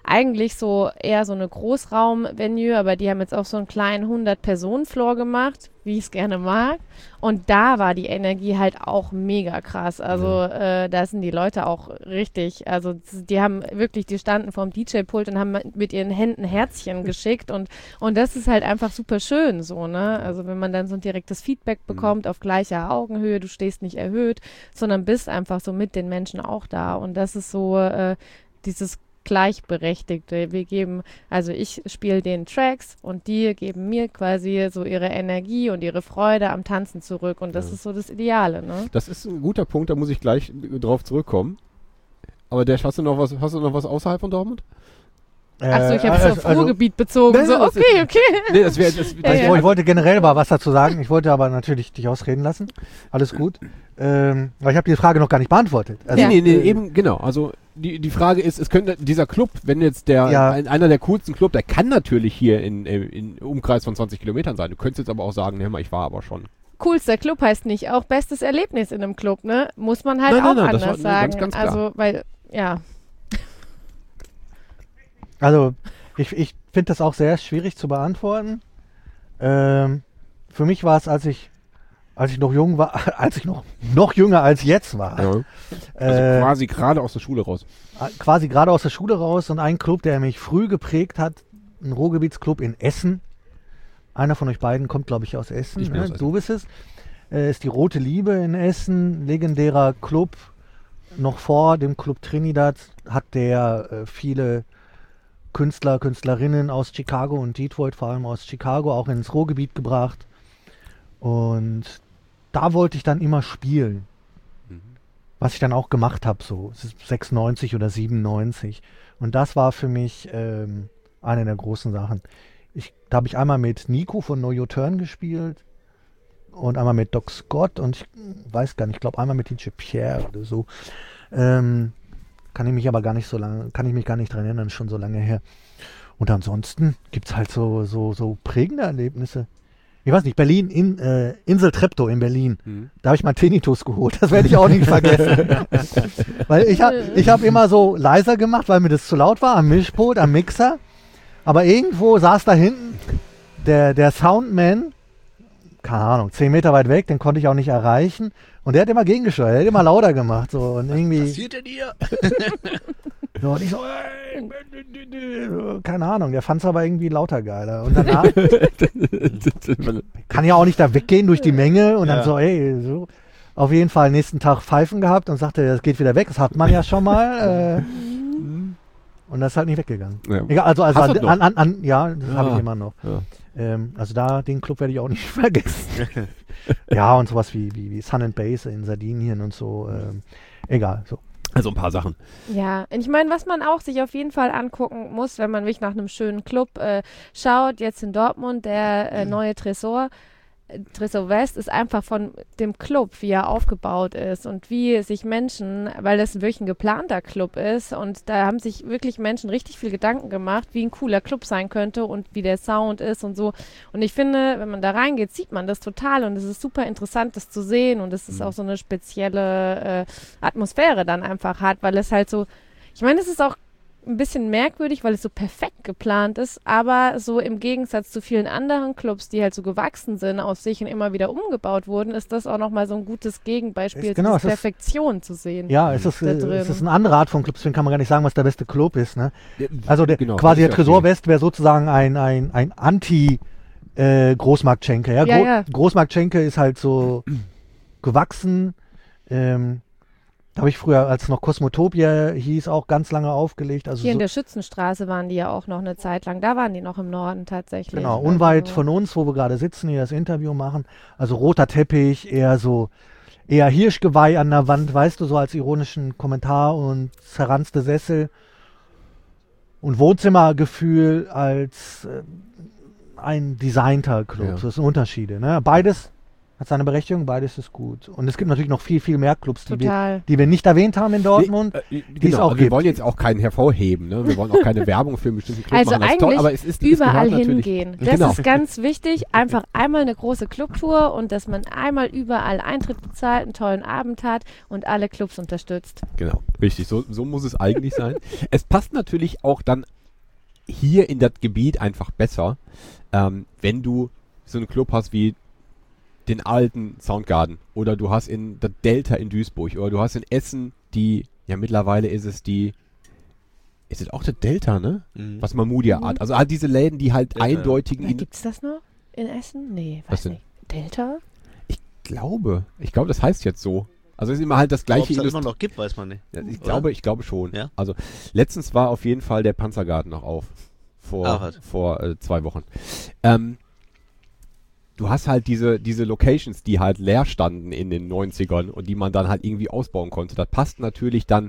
eigentlich so eher so eine Großraum-Venue, aber die haben jetzt auch so einen kleinen hundert-Personen-Floor gemacht, wie ich es gerne mag. Und da war die Energie halt auch mega krass. Also ja. äh, da sind die Leute auch richtig, also die haben wirklich, die standen vorm D J-Pult und haben mit ihren Händen Herzchen geschickt und, und das ist halt einfach super schön so, ne? Also wenn man dann so ein direktes Feedback bekommt, mhm. auf gleicher Augenhöhe, du stehst nicht erhöht, sondern bist einfach so mit den Menschen auch da und das ist so äh, dieses Gleichberechtigte. Wir geben, also ich spiele den Tracks und die geben mir quasi so ihre Energie und ihre Freude am Tanzen zurück und das ja. ist so das Ideale, ne? Das ist ein guter Punkt, da muss ich gleich drauf zurückkommen. Aber Dash, hast du noch was, hast du noch was außerhalb von Dortmund? Achso, ich habe es äh, auf also, Ruhrgebiet bezogen. Nee, so, okay, ist, okay. Nee, das wär, das, ja, ja. Ich wollte generell mal was dazu sagen. Ich wollte aber natürlich dich ausreden lassen. Alles gut. Ähm, aber ich habe die Frage noch gar nicht beantwortet. Also, ja. Nee, nee, nee, eben, genau. Also die, die Frage ist, es könnte dieser Club, wenn jetzt der ja. ein, einer der coolsten Club, der kann natürlich hier in, in, in Umkreis von zwanzig Kilometern sein. Du könntest jetzt aber auch sagen, hör mal, ich war aber schon. Coolster Club heißt nicht auch bestes Erlebnis in einem Club, ne? Muss man halt nein, auch nein, nein, anders das war, sagen. Nee, ganz, ganz also, weil, ja. Also, ich, ich finde das auch sehr schwierig zu beantworten. Ähm, für mich war es, als ich, als ich noch jung war, als ich noch, noch jünger als jetzt war. Ja. Also äh, quasi gerade aus der Schule raus. Quasi gerade aus der Schule raus und ein Club, der mich früh geprägt hat, ein Ruhrgebietsclub in Essen. Einer von euch beiden kommt, glaube ich, aus Essen. Ich bin ne? aus Essen. Du bist es. Äh, ist die Rote Liebe in Essen, legendärer Club. Noch vor dem Club Trinidad hat der äh, viele Künstler, Künstlerinnen aus Chicago und Detroit, vor allem aus Chicago, auch ins Ruhrgebiet gebracht. Und da wollte ich dann immer spielen. Mhm. Was ich dann auch gemacht habe, so sechsundneunzig oder siebenundneunzig. Und das war für mich ähm, eine der großen Sachen. Ich, da habe ich einmal mit Nico von Know Your Turn gespielt und einmal mit Doc Scott und ich weiß gar nicht, ich glaube einmal mit D J Pierre oder so. Ähm, kann ich mich aber gar nicht so lange, kann ich mich gar nicht dran erinnern, schon so lange her. Und ansonsten gibt es halt so, so, so prägende Erlebnisse. Ich weiß nicht, Berlin, in, äh, Insel Treptow in Berlin. Mhm. Da habe ich mal Tinnitus geholt. Das werde ich auch nicht vergessen. Weil ich habe ich hab immer so leiser gemacht, weil mir das zu laut war, am Mischpult, am Mixer. Aber irgendwo saß da hinten der, der Soundman, keine Ahnung, zehn Meter weit weg, den konnte ich auch nicht erreichen. Und der hat immer gegengesteuert, der hat immer lauter gemacht. So, und irgendwie, was passiert denn hier? so, und ich so, ey, keine Ahnung, der fand es aber irgendwie lauter geiler. Und danach kann ja auch nicht da weggehen durch die Menge und dann ja. so, ey, so. Auf jeden Fall nächsten Tag Pfeifen gehabt und sagte, das geht wieder weg, das hat man ja schon mal. Äh, und das ist halt nicht weggegangen. Ja. Egal, also, also an, an, an, an, ja, das ja. habe ich immer noch. Ja. Ähm, also da, den Club werde ich auch nicht vergessen. Ja, und sowas wie, wie, wie Sun and Base in Sardinien und so. Ähm, egal, so. Also ein paar Sachen. Ja, und ich meine, was man auch sich auf jeden Fall angucken muss, wenn man wirklich nach einem schönen Club äh, schaut, jetzt in Dortmund, der äh, neue Tresor, Tresor West ist einfach von dem Club, wie er aufgebaut ist und wie sich Menschen, weil das wirklich ein geplanter Club ist und da haben sich wirklich Menschen richtig viel Gedanken gemacht, wie ein cooler Club sein könnte und wie der Sound ist und so. Und ich finde, wenn man da reingeht, sieht man das total und es ist super interessant, das zu sehen und es ist auch so eine spezielle äh, Atmosphäre dann einfach hat, weil es halt so, ich meine, es ist auch ein bisschen merkwürdig, weil es so perfekt geplant ist, aber so im Gegensatz zu vielen anderen Clubs, die halt so gewachsen sind aus sich und immer wieder umgebaut wurden, ist das auch nochmal so ein gutes Gegenbeispiel, ist, genau, zur Perfektion zu sehen. Ja, es ist, äh, es ist eine andere Art von Club, deswegen kann man gar nicht sagen, was der beste Club ist. Ne? Also der, genau, quasi der Tresor West wäre sozusagen ein, ein, ein Anti- äh, Großmarktschenke. Ja? Ja, Gro- ja. Großmarktschenke ist halt so gewachsen, ähm, da habe ich früher, als noch Kosmotopia hieß, auch ganz lange aufgelegt. Also Hier so in der Schützenstraße waren die ja auch noch eine Zeit lang. Da waren die noch im Norden tatsächlich. Genau, unweit von uns, wo wir gerade sitzen, hier das Interview machen. Also roter Teppich, eher so, eher Hirschgeweih an der Wand, weißt du, so als ironischen Kommentar und zerranzte Sessel. Und Wohnzimmergefühl als äh, ein designter Club. Ja. Das sind Unterschiede. Ne? Beides hat seine Berechtigung, beides ist gut. Und es gibt natürlich noch viel, viel mehr Clubs, die, wir, die wir nicht erwähnt haben in Dortmund. Nee, äh, die genau, es auch also wir wollen jetzt auch keinen hervorheben. Ne? Wir wollen auch keine Werbung für einen bestimmten Club also machen. Also eigentlich toll, aber es ist, überall es hingehen. Das genau. ist ganz wichtig. Einfach einmal eine große Clubtour und dass man einmal überall Eintritt bezahlt, einen tollen Abend hat und alle Clubs unterstützt. Genau, richtig. So, so muss es eigentlich sein. Es passt natürlich auch dann hier in das Gebiet einfach besser, ähm, wenn du so einen Club hast wie den alten Soundgarden oder du hast in der Delta in Duisburg oder du hast in Essen die, ja mittlerweile ist es die, ist es auch der Delta, ne? Mhm. Was Mamudia Art. Also halt diese Läden, die halt Delta, eindeutigen... Gibt es das noch in Essen? Nee, Was weiß denn? nicht. Delta? Ich glaube, ich glaube, das heißt jetzt so. Also es ist immer halt das Ob gleiche es das Industrie- immer noch gibt, weiß man nicht. Ja, ich Oder? glaube, ich glaube schon. Ja? Also letztens war auf jeden Fall der Panzergarten noch auf. Vor, Ach, was. vor äh, zwei Wochen. Ähm, du hast halt diese, diese Locations, die halt leer standen in den neunzigern und die man dann halt irgendwie ausbauen konnte. Das passt natürlich dann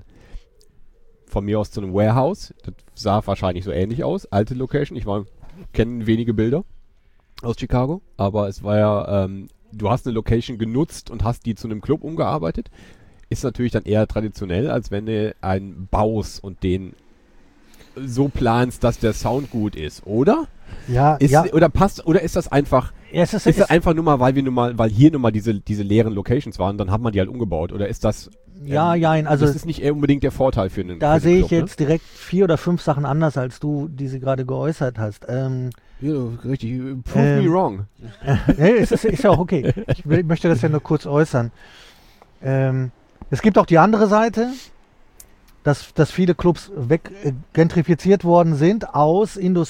von mir aus zu einem Warehouse. Das sah wahrscheinlich so ähnlich aus. Alte Location. Ich war, kenne wenige Bilder aus Chicago, aber es war ja, ähm, du hast eine Location genutzt und hast die zu einem Club umgearbeitet. Ist natürlich dann eher traditionell, als wenn du einen baust und den so planst, dass der Sound gut ist, oder? Ja, Ist, ja. Oder passt, oder ist das einfach, Es ist, ist das ist, einfach nur mal, weil wir nun mal, weil hier nun mal diese, diese leeren Locations waren, dann hat man die halt umgebaut, oder ist das, ja, ja, also das ist nicht eher unbedingt der Vorteil für einen da für sehe einen ich Club, jetzt direkt vier oder fünf Sachen anders, als du diese gerade geäußert hast. Ähm, ne? Ja, richtig, prove Ähm, me wrong. nee, ist, ist, ist ja auch okay. Ich will, möchte das ja nur kurz äußern. Ähm, es gibt auch die andere Seite, dass, dass viele Clubs weg äh, gentrifiziert worden sind aus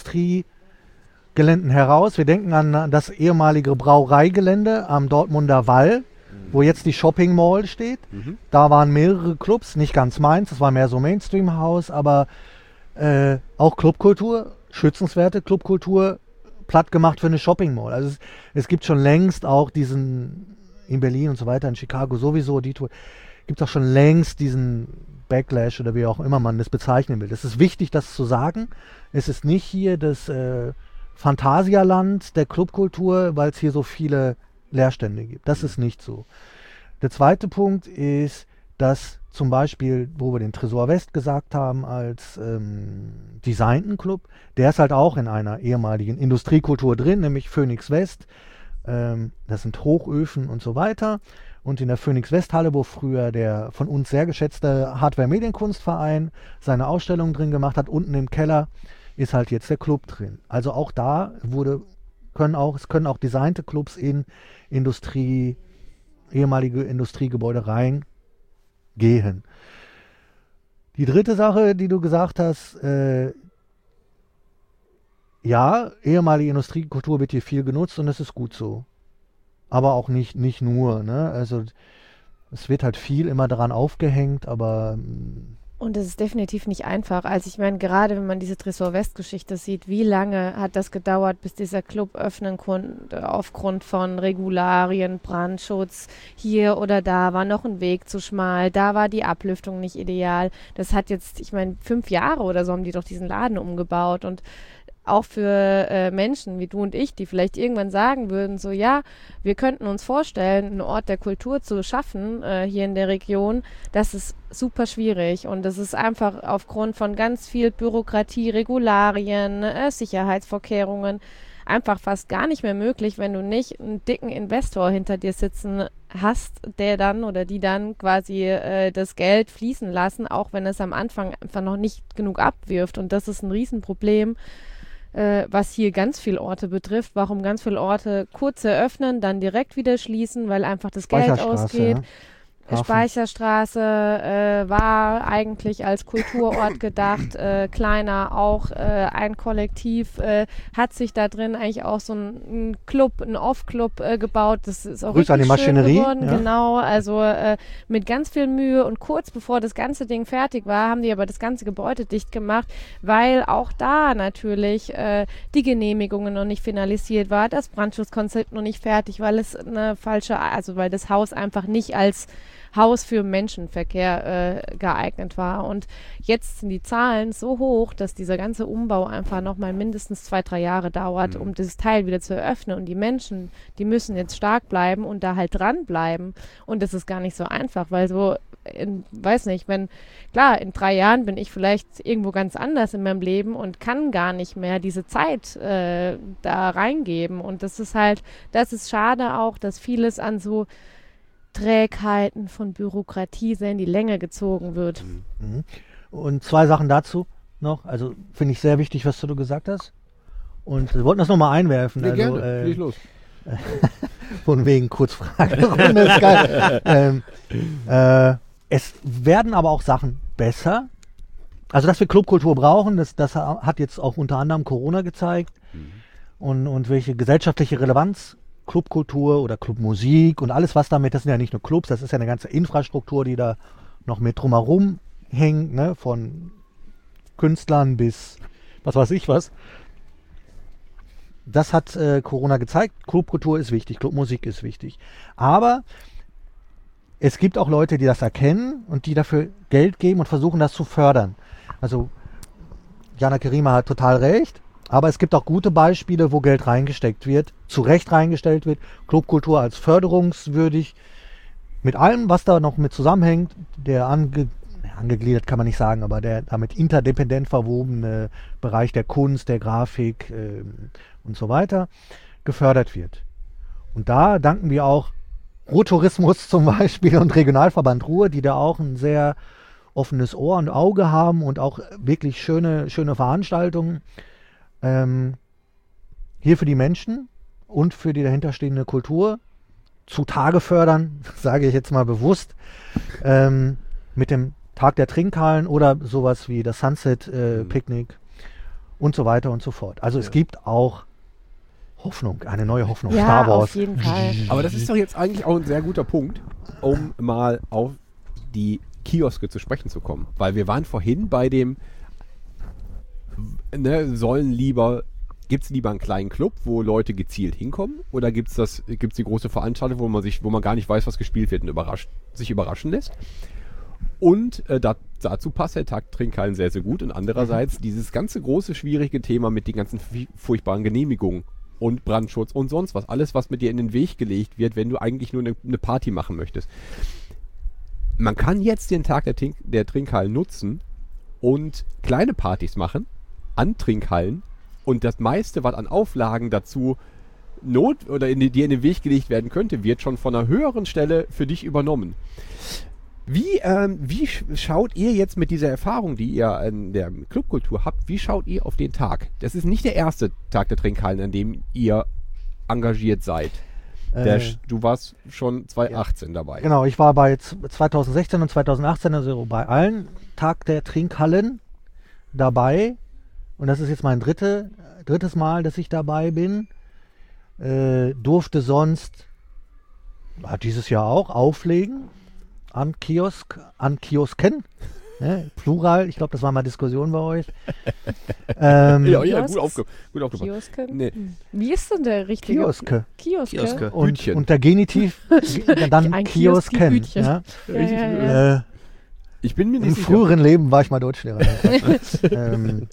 Industriegeländen heraus. Wir denken an das ehemalige Brauereigelände am Dortmunder Wall, wo jetzt die Shopping Mall steht. Mhm. Da waren mehrere Clubs, nicht ganz meins, das war mehr so Mainstream-Haus, aber äh, auch Clubkultur, schützenswerte Clubkultur, platt gemacht für eine Shopping Mall. Also es, es gibt schon längst auch diesen, in Berlin und so weiter, in Chicago sowieso, die Tour, gibt es auch schon längst diesen Backlash oder wie auch immer man das bezeichnen will. Es ist wichtig, das zu sagen. Es ist nicht hier das äh, Phantasialand der Clubkultur, weil es hier so viele Leerstände gibt. Das ist nicht so. Der zweite Punkt ist, dass zum Beispiel, wo wir den Tresor West gesagt haben, als ähm, designten Club, der ist halt auch in einer ehemaligen Industriekultur drin, nämlich Phoenix West. Ähm, das sind Hochöfen und so weiter. Und in der Phoenix West Halle, wo früher der von uns sehr geschätzte Hardware-Medienkunstverein seine Ausstellung drin gemacht hat, unten im Keller ist halt jetzt der Club drin. Also auch da wurde, können auch, es können auch designte Clubs in Industrie, ehemalige Industriegebäude reingehen. Die dritte Sache, die du gesagt hast, äh, ja, ehemalige Industriekultur wird hier viel genutzt und das ist gut so. Aber auch nicht, nicht nur, ne? Also es wird halt viel immer daran aufgehängt, aber mm, Und es ist definitiv nicht einfach. Also ich meine, gerade wenn man diese Tresor West-Geschichte sieht, wie lange hat das gedauert, bis dieser Club öffnen konnte, aufgrund von Regularien, Brandschutz, hier oder da war noch ein Weg zu schmal, da war die Ablüftung nicht ideal. Das hat jetzt, ich meine, fünf Jahre oder so haben die doch diesen Laden umgebaut und auch für äh, Menschen wie du und ich, die vielleicht irgendwann sagen würden, so ja, wir könnten uns vorstellen, einen Ort der Kultur zu schaffen äh, hier in der Region, das ist super schwierig und das ist einfach aufgrund von ganz viel Bürokratie, Regularien, äh, Sicherheitsvorkehrungen einfach fast gar nicht mehr möglich, wenn du nicht einen dicken Investor hinter dir sitzen hast, der dann oder die dann quasi äh, das Geld fließen lassen, auch wenn es am Anfang einfach noch nicht genug abwirft und das ist ein Riesenproblem, was hier ganz viele Orte betrifft, warum ganz viele Orte kurz eröffnen, dann direkt wieder schließen, weil einfach das Geld ausgeht. Ja. Speicherstraße äh, war eigentlich als Kulturort gedacht, äh, kleiner, auch äh, ein Kollektiv, äh, hat sich da drin eigentlich auch so ein, ein Club, ein Off-Club äh, gebaut, das ist auch Grüß richtig an die schön Maschinerie, geworden, ja. genau, also äh, mit ganz viel Mühe und kurz bevor das ganze Ding fertig war, haben die aber das ganze Gebäude dicht gemacht, weil auch da natürlich äh, die Genehmigungen noch nicht finalisiert war, das Brandschutzkonzept noch nicht fertig, weil es eine falsche, also weil das Haus einfach nicht als Haus für Menschenverkehr äh, geeignet war. Und jetzt sind die Zahlen so hoch, dass dieser ganze Umbau einfach nochmal mindestens zwei, drei Jahre dauert, Mhm. um dieses Teil wieder zu eröffnen. Und die Menschen, die müssen jetzt stark bleiben und da halt dranbleiben. Und das ist gar nicht so einfach, weil so, in, weiß nicht, wenn, klar, in drei Jahren bin ich vielleicht irgendwo ganz anders in meinem Leben und kann gar nicht mehr diese Zeit äh, da reingeben. Und das ist halt, das ist schade auch, dass vieles an so Trägheiten von Bürokratie sehr in die Länge gezogen wird. Mhm. Und zwei Sachen dazu. noch. Also finde ich sehr wichtig, was du gesagt hast. Und wir wollten das nochmal einwerfen. Ja, also, gerne. äh, Leg los. Von wegen Kurzfragerunde ist geil. ähm, äh, es werden aber auch Sachen besser. Also, dass wir Clubkultur brauchen, das, das hat jetzt auch unter anderem Corona gezeigt. Mhm. Und, und welche gesellschaftliche Relevanz Clubkultur oder Clubmusik und alles, was damit, das sind ja nicht nur Clubs, das ist ja eine ganze Infrastruktur, die da noch mit drumherum hängt, ne? Von Künstlern bis was weiß ich was. Das hat äh, Corona gezeigt. Clubkultur ist wichtig, Clubmusik ist wichtig. Aber es gibt auch Leute, die das erkennen und die dafür Geld geben und versuchen, das zu fördern. Also Jana Kerima hat total recht, aber es gibt auch gute Beispiele, wo Geld reingesteckt wird, zu Recht reingestellt wird. Clubkultur als förderungswürdig, mit allem, was da noch mit zusammenhängt, der ange angegliedert kann man nicht sagen, aber der damit interdependent verwobene Bereich der Kunst, der Grafik äh, und so weiter gefördert wird. Und da danken wir auch Ruhrtourismus zum Beispiel und Regionalverband Ruhr, die da auch ein sehr offenes Ohr und Auge haben und auch wirklich schöne, schöne Veranstaltungen ähm, hier für die Menschen und für die dahinterstehende Kultur zutage fördern, sage ich jetzt mal bewusst, ähm, mit dem Tag der Trinkhallen oder sowas wie das Sunset äh, mhm. Picknick und so weiter und so fort. Also ja. Es gibt auch Hoffnung, eine neue Hoffnung. Ja, Star Wars. auf jeden Fall. Aber das ist doch jetzt eigentlich auch ein sehr guter Punkt, um mal auf die Kioske zu sprechen zu kommen. Weil wir waren vorhin bei dem, ne, sollen lieber, gibt es lieber einen kleinen Club, wo Leute gezielt hinkommen, oder gibt es das, gibt's die große Veranstaltung, wo man sich, wo man gar nicht weiß, was gespielt wird und überrascht, sich überraschen lässt? Und äh, da, dazu passt der Tag Trinkhallen sehr, sehr gut. Und andererseits mhm. dieses ganze große, schwierige Thema mit den ganzen furchtbaren Genehmigungen und Brandschutz und sonst was. Alles, was mit dir in den Weg gelegt wird, wenn du eigentlich nur eine, eine Party machen möchtest. Man kann jetzt den Tag der, Trink, der Trinkhallen nutzen und kleine Partys machen an Trinkhallen. Und das meiste, was an Auflagen dazu not oder in die, dir in den Weg gelegt werden könnte, wird schon von einer höheren Stelle für dich übernommen. Wie, ähm, wie sch- schaut ihr jetzt mit dieser Erfahrung, die ihr in der Clubkultur habt, wie schaut ihr auf den Tag? Das ist nicht der erste Tag der Trinkhallen, an dem ihr engagiert seid. Der, äh, du warst schon zwanzig achtzehn ja. dabei. Genau, ich war bei zwanzig sechzehn und zwanzig achtzehn, also bei allen Tag der Trinkhallen dabei. Und das ist jetzt mein dritte, drittes Mal, dass ich dabei bin. Äh, durfte sonst, hat dieses Jahr auch, auflegen. An Kiosk, an Kiosken, ne, Plural, ich glaube, das war mal Diskussion bei euch. ähm, ja, ja, gut, aufge- gut aufgepasst. Kiosken? Nee. Wie ist denn der richtige? Kioske. Kioske. Kioske. Und, Hütchen. und der Genitiv, dann Ein Kiosk, die Kiosken. Hütchen. Ja. Ja, ja, ja. Äh, Ich bin mir nicht Im sicher. früheren Leben war ich mal Deutschlehrer. ähm,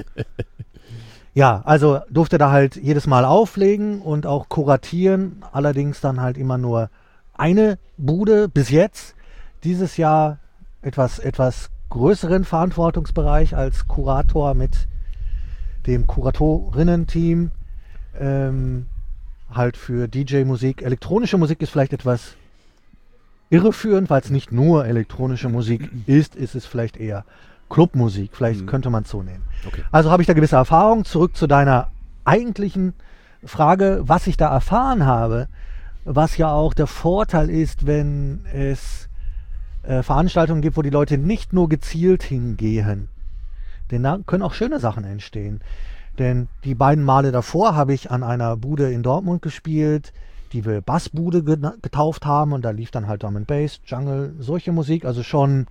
ja, also durfte da halt jedes Mal auflegen und auch kuratieren, allerdings dann halt immer nur eine Bude bis jetzt. Dieses Jahr etwas, etwas größeren Verantwortungsbereich als Kurator mit dem Kuratorinnen-Team. Ähm, halt für D J-Musik. Elektronische Musik ist vielleicht etwas irreführend, weil es nicht nur elektronische Musik ist, ist es vielleicht eher Clubmusik. Vielleicht mhm. könnte man es so nennen. Okay. Also habe ich da gewisse Erfahrung. Zurück zu deiner eigentlichen Frage, was ich da erfahren habe, was ja auch der Vorteil ist, wenn es äh, Veranstaltungen gibt, wo die Leute nicht nur gezielt hingehen. Denn da können auch schöne Sachen entstehen. Denn die beiden Male davor habe ich an einer Bude in Dortmund gespielt, die wir Bassbude gena- getauft haben, und da lief dann halt Drum and Bass, Jungle, solche Musik, also schon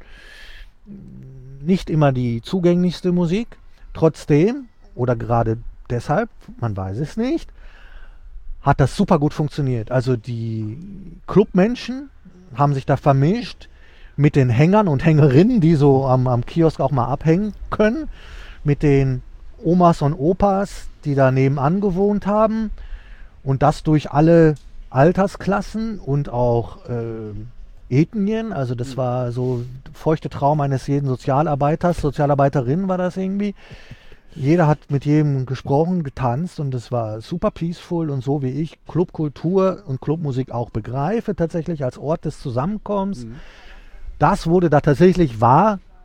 nicht immer die zugänglichste Musik. Trotzdem, oder gerade deshalb, man weiß es nicht, hat das super gut funktioniert. Also die Clubmenschen haben sich da vermischt mit den Hängern und Hängerinnen, die so am, am Kiosk auch mal abhängen können, mit den Omas und Opas, die da nebenan gewohnt haben, und das durch alle Altersklassen und auch äh, Ethnien. Also das war so feuchte Traum eines jeden Sozialarbeiters, Sozialarbeiterin war das irgendwie. Jeder hat mit jedem gesprochen, getanzt, und es war super peaceful, und so wie ich Clubkultur und Clubmusik auch begreife, tatsächlich als Ort des Zusammenkommens. Mhm. Das wurde da tatsächlich wahr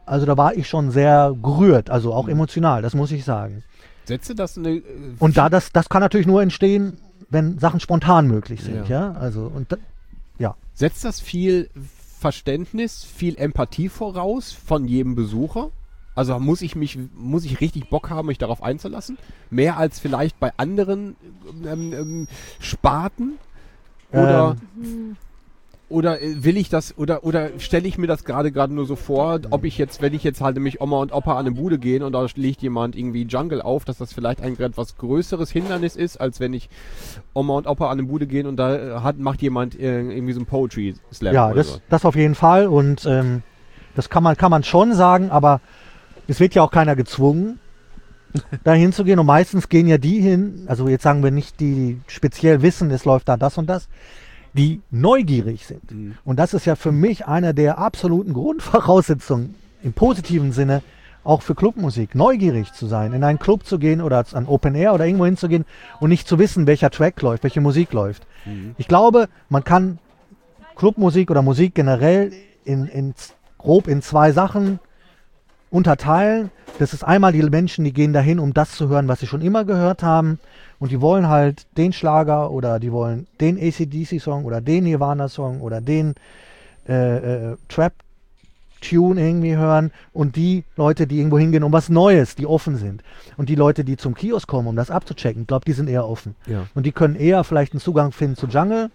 Also da war ich schon sehr gerührt, also auch emotional, das muss ich sagen. Setze das eine... Äh, und da das, das kann natürlich nur entstehen, wenn Sachen spontan möglich sind, ja. ja? Also und da, ja. Setzt das viel Verständnis, viel Empathie voraus von jedem Besucher? Also muss ich mich, muss ich richtig Bock haben, mich darauf einzulassen? Mehr als vielleicht bei anderen ähm, ähm, Sparten? Oder, ähm. oder will ich das, oder, oder stelle ich mir das gerade gerade nur so vor, ob ich jetzt, wenn ich jetzt halt nämlich Oma und Opa an eine Bude gehen und da legt jemand irgendwie Jungle auf, dass das vielleicht ein etwas größeres Hindernis ist, als wenn ich Oma und Opa an eine Bude gehen und da hat, macht jemand äh, irgendwie so ein Poetry Slam. Ja, das, so. das auf jeden Fall und ähm, das kann man, kann man schon sagen, aber es wird ja auch keiner gezwungen, da hinzugehen. Und meistens gehen ja die hin, also jetzt sagen wir nicht die, die speziell wissen, es läuft da das und das, die neugierig sind. Mhm. Und das ist ja für mich einer der absoluten Grundvoraussetzungen im positiven Sinne, auch für Clubmusik, neugierig zu sein, in einen Club zu gehen oder an Open Air oder irgendwo hinzugehen und nicht zu wissen, welcher Track läuft, welche Musik läuft. Mhm. Ich glaube, man kann Clubmusik oder Musik generell in, in, grob in zwei Sachen unterteilen. Das ist einmal die Menschen, die gehen dahin, um das zu hören, was sie schon immer gehört haben und die wollen halt den Schlager oder die wollen den A C D C-Song oder den Nirvana-Song oder den äh, äh, Trap-Tune irgendwie hören und die Leute, die irgendwo hingehen, um was Neues, die offen sind und die Leute, die zum Kiosk kommen, um das abzuchecken, ich glaube, die sind eher offen ja. und die können eher vielleicht einen Zugang finden zu Jungle.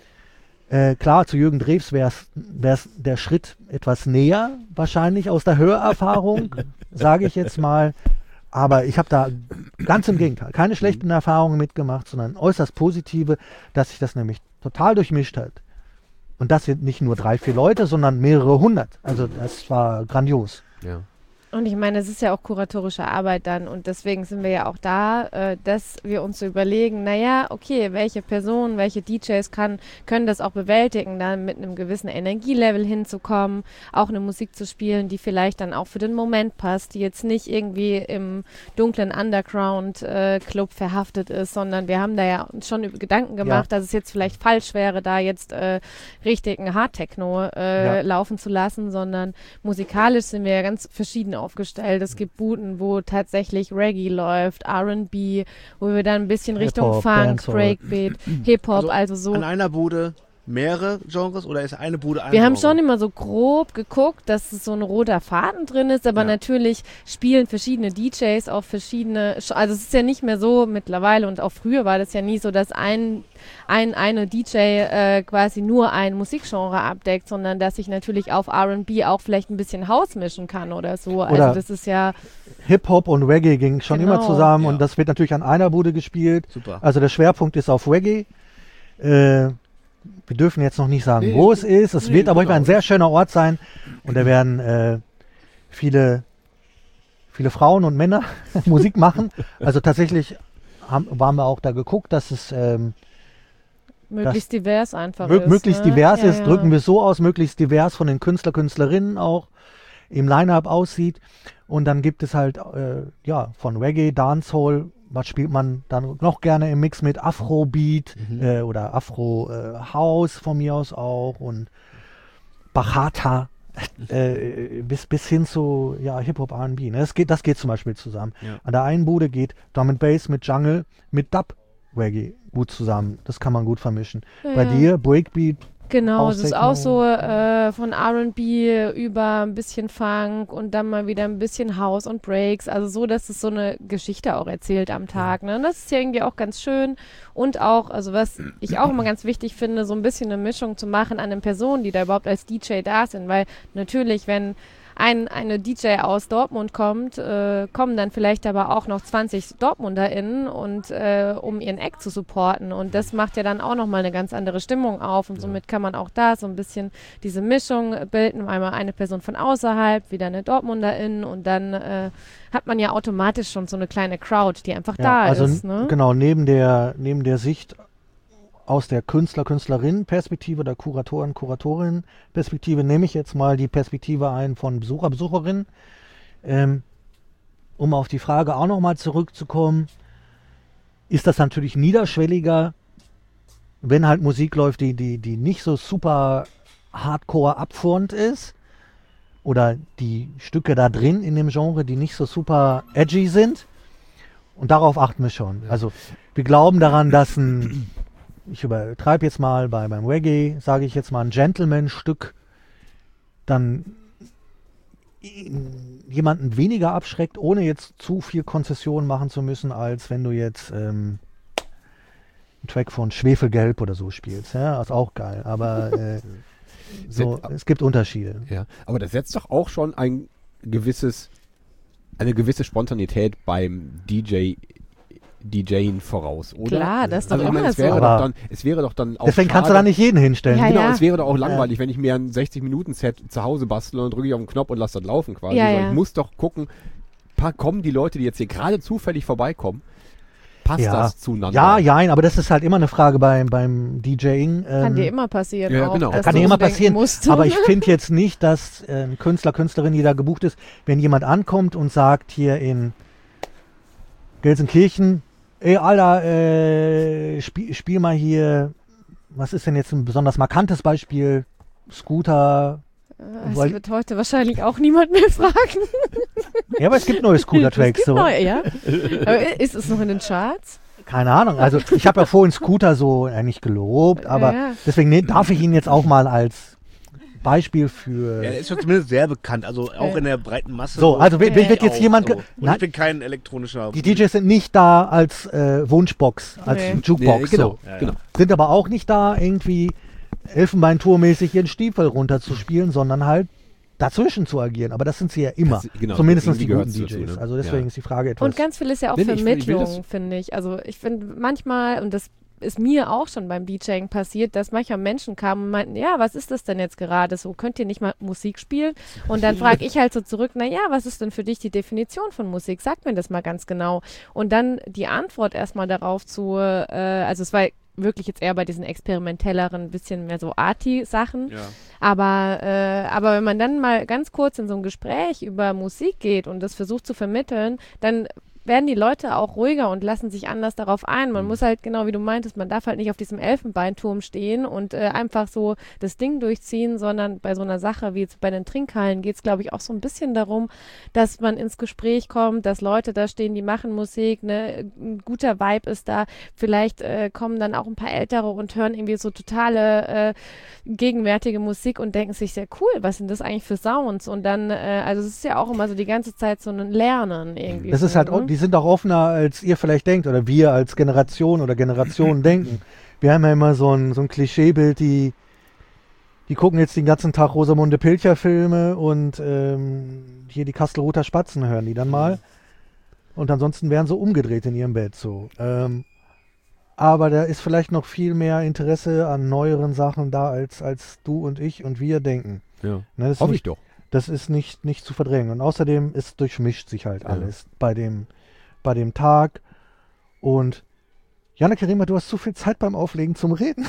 Äh, klar, zu Jürgen Drews wäre es der Schritt etwas näher, wahrscheinlich aus der Hörerfahrung, sage ich jetzt mal. Aber ich habe da ganz im Gegenteil keine schlechten Erfahrungen mitgemacht, sondern äußerst positive, dass sich das nämlich total durchmischt hat. Und das sind nicht nur drei, vier Leute, sondern mehrere hundert. Also das war grandios. Ja. Und ich meine, es ist ja auch kuratorische Arbeit dann und deswegen sind wir ja auch da, äh, dass wir uns so überlegen, naja, okay, welche Personen, welche D Js kann, können das auch bewältigen, dann mit einem gewissen Energielevel hinzukommen, auch eine Musik zu spielen, die vielleicht dann auch für den Moment passt, die jetzt nicht irgendwie im dunklen Underground-Club äh, verhaftet ist, sondern wir haben da ja uns schon Gedanken gemacht, ja. dass es jetzt vielleicht falsch wäre, da jetzt äh, richtigen Hard-Techno äh, ja. laufen zu lassen, sondern musikalisch sind wir ja ganz verschieden aufgestellt. Es gibt Buden, wo tatsächlich Reggae läuft, R and B, wo wir dann ein bisschen Richtung Hip-Hop, Funk, Dancehall. Breakbeat, Hip-Hop, Also, also so. An einer Bude mehrere Genres oder ist eine Bude ein Wir haben Genre? schon immer so grob geguckt, dass es so ein roter Faden drin ist, aber Ja. natürlich spielen verschiedene D Js auf verschiedene, Sch- also es ist ja nicht mehr so mittlerweile und auch früher war das ja nie so, dass ein, ein eine D J äh, quasi nur ein Musikgenre abdeckt, sondern dass ich natürlich auf R and B auch vielleicht ein bisschen House mischen kann oder so. Also Oder das ist ja Hip-Hop und Reggae ging schon Genau. immer zusammen Ja. und das wird natürlich an einer Bude gespielt. Super. Also der Schwerpunkt ist auf Reggae. Äh, wir dürfen jetzt noch nicht sagen, Nee, wo es ist. Es nee, wird aber genau. ein sehr schöner Ort sein und da werden äh, viele, viele Frauen und Männer Musik machen. Also tatsächlich haben, waren wir auch da geguckt, dass es ähm, möglichst divers einfach mö- ist. möglichst ne? divers Ja, ist, ja. drücken wir es so aus, möglichst divers von den Künstler, Künstlerinnen auch im Line-Up aussieht. Und dann gibt es halt äh, ja von Reggae, Dancehall, was spielt man dann noch gerne im Mix mit Afrobeat Mhm. äh, oder Afro äh, House von mir aus auch und Bachata äh, bis, bis hin zu ja, Hip-Hop, R and B. Ne? Das, geht, das geht zum Beispiel zusammen. Ja. An der einen Bude geht Drum and Bass mit Jungle, mit Dub Reggae gut zusammen. Das kann man gut vermischen. Ja, Bei ja. dir Breakbeat. Genau, es ist House-Techno. auch so äh, von R and B über ein bisschen Funk und dann mal wieder ein bisschen House und Breaks. Also so, dass es so eine Geschichte auch erzählt am Tag. Ne? Das ist ja irgendwie auch ganz schön. Und auch, also was ich auch immer ganz wichtig finde, so ein bisschen eine Mischung zu machen an den Personen, die da überhaupt als D J da sind. Weil natürlich, wenn ein eine D J aus Dortmund kommt, äh, kommen dann vielleicht aber auch noch zwanzig DortmunderInnen und äh, um ihren Act zu supporten und das macht ja dann auch nochmal eine ganz andere Stimmung auf und somit kann man auch da so ein bisschen diese Mischung bilden, einmal eine Person von außerhalb, wieder eine DortmunderIn und dann äh, hat man ja automatisch schon so eine kleine Crowd, die einfach da also ist. n- Ne? genau, neben der, neben der Sicht aus der Künstler, Künstlerinnen-Perspektive oder Kuratoren, Kuratorinnen-Perspektive nehme ich jetzt mal die Perspektive ein von Besucher, Besucherinnen. Ähm, um auf die Frage auch nochmal zurückzukommen, ist das natürlich niederschwelliger, wenn halt Musik läuft, die, die, die nicht so super hardcore abfuhrend ist oder die Stücke da drin in dem Genre, die nicht so super edgy sind. Und darauf achten wir schon. Ja. Also wir glauben daran, dass ein, ich übertreibe jetzt mal bei, beim Reggae, sage ich jetzt mal, ein Gentleman-Stück dann jemanden weniger abschreckt, ohne jetzt zu viel Konzession machen zu müssen, als wenn du jetzt ähm, einen Track von Schwefelgelb oder so spielst. Ja, ist auch geil. Aber äh, so, es gibt Unterschiede. Ja, aber das setzt doch auch schon ein gewisses eine gewisse Spontanität beim D J DJen voraus, oder? Klar, das ist doch also, immer ich meine, es so. wäre Aber doch dann, es wäre doch dann auch deswegen schade, kannst du da nicht jeden hinstellen. Ja, genau, ja. es wäre doch auch langweilig, Ja. wenn ich mir ein sechzig-Minuten-Set zu Hause bastle und drücke ich auf den Knopf und lasse das laufen quasi. Ja, So, ja. Ich muss doch gucken, pa- kommen die Leute, die jetzt hier gerade zufällig vorbeikommen, passt Ja. das zueinander? Ja, ja, aber das ist halt immer eine Frage beim, beim DJing. Kann ähm, dir immer passieren. ja, auch, genau. dass Kann du dir immer denken passieren, musst. aber ich finde jetzt nicht, dass äh, ein Künstler, Künstlerin, die da gebucht ist, wenn jemand ankommt und sagt hier in Gelsenkirchen, ey Alter, äh, spiel, spiel mal hier, was ist denn jetzt ein besonders markantes Beispiel? Scooter. Das weil- wird heute wahrscheinlich auch niemand mehr fragen. Ja, aber es gibt neue Es Scooter-Tracks. gibt So. neue, ja. Aber ist es noch in den Charts? Keine Ahnung. Also ich habe ja vorhin Scooter so äh, nicht gelobt, aber Ja. deswegen ne, darf ich ihn jetzt auch mal als Beispiel für... Ja, der ist schon zumindest sehr bekannt, also auch in der breiten Masse. So, also wird, wird jetzt auch jemand... so. ge- Und Nein, ich bin kein elektronischer... die D Js sind nicht da als äh, Wunschbox, als Nee. Jukebox. Nee, genau, so. Ja, ja. genau. Sind aber auch nicht da, irgendwie Elfenbeinturmäßig ihren Stiefel runterzuspielen, sondern halt dazwischen zu agieren. Aber das sind sie ja immer. Das- genau, Zumindest irgendwie die guten gehört's D dazu, Js. ne? Also deswegen Ja. ist die Frage etwas... Und ganz viel ist ja auch Nee, nee, ich will- ich will Vermittlung, das- finde ich. Also ich finde manchmal, und das ist mir auch schon beim DJing passiert, dass manchmal Menschen kamen und meinten, ja, was ist das denn jetzt gerade so? Könnt ihr nicht mal Musik spielen? Und dann frage ich halt so zurück, na ja, was ist denn für dich die Definition von Musik? Sag mir das mal ganz genau. Und dann die Antwort erstmal darauf zu, äh, also es war wirklich jetzt eher bei diesen experimentelleren, ein bisschen mehr so Arty-Sachen. Ja. Aber, äh, aber wenn man dann mal ganz kurz in so ein Gespräch über Musik geht und das versucht zu vermitteln, dann werden die Leute auch ruhiger und lassen sich anders darauf ein. Man muss halt, genau wie du meintest, man darf halt nicht auf diesem Elfenbeinturm stehen und äh, einfach so das Ding durchziehen, sondern bei so einer Sache wie jetzt bei den Trinkhallen geht es, glaube ich, auch so ein bisschen darum, dass man ins Gespräch kommt, dass Leute da stehen, die machen Musik, ne, ein guter Vibe ist da. Vielleicht äh, kommen dann auch ein paar Ältere und hören irgendwie so totale äh, gegenwärtige Musik und denken sich, sehr cool, was sind das eigentlich für Sounds? Und dann, äh, also es ist ja auch immer so die ganze Zeit so ein Lernen irgendwie. Das ist so, halt, auch- ne? die sind auch offener, als ihr vielleicht denkt, oder wir als Generation oder Generationen denken. Wir haben ja immer so ein, so ein Klischeebild, die, die gucken jetzt den ganzen Tag Rosamunde Pilcher-Filme und ähm, hier die Kastelruther Spatzen hören die dann mal. Und ansonsten wären sie umgedreht in ihrem Bett so. Ähm, aber da ist vielleicht noch viel mehr Interesse an neueren Sachen da, als, als du und ich und wir denken. Ja. Ne, das ist Hoffe nicht, ich doch. das ist nicht, nicht zu verdrängen. Und außerdem ist durchmischt sich halt Ja. alles bei dem, bei dem Tag. Und Jana Kerima, du hast zu viel Zeit beim Auflegen zum Reden.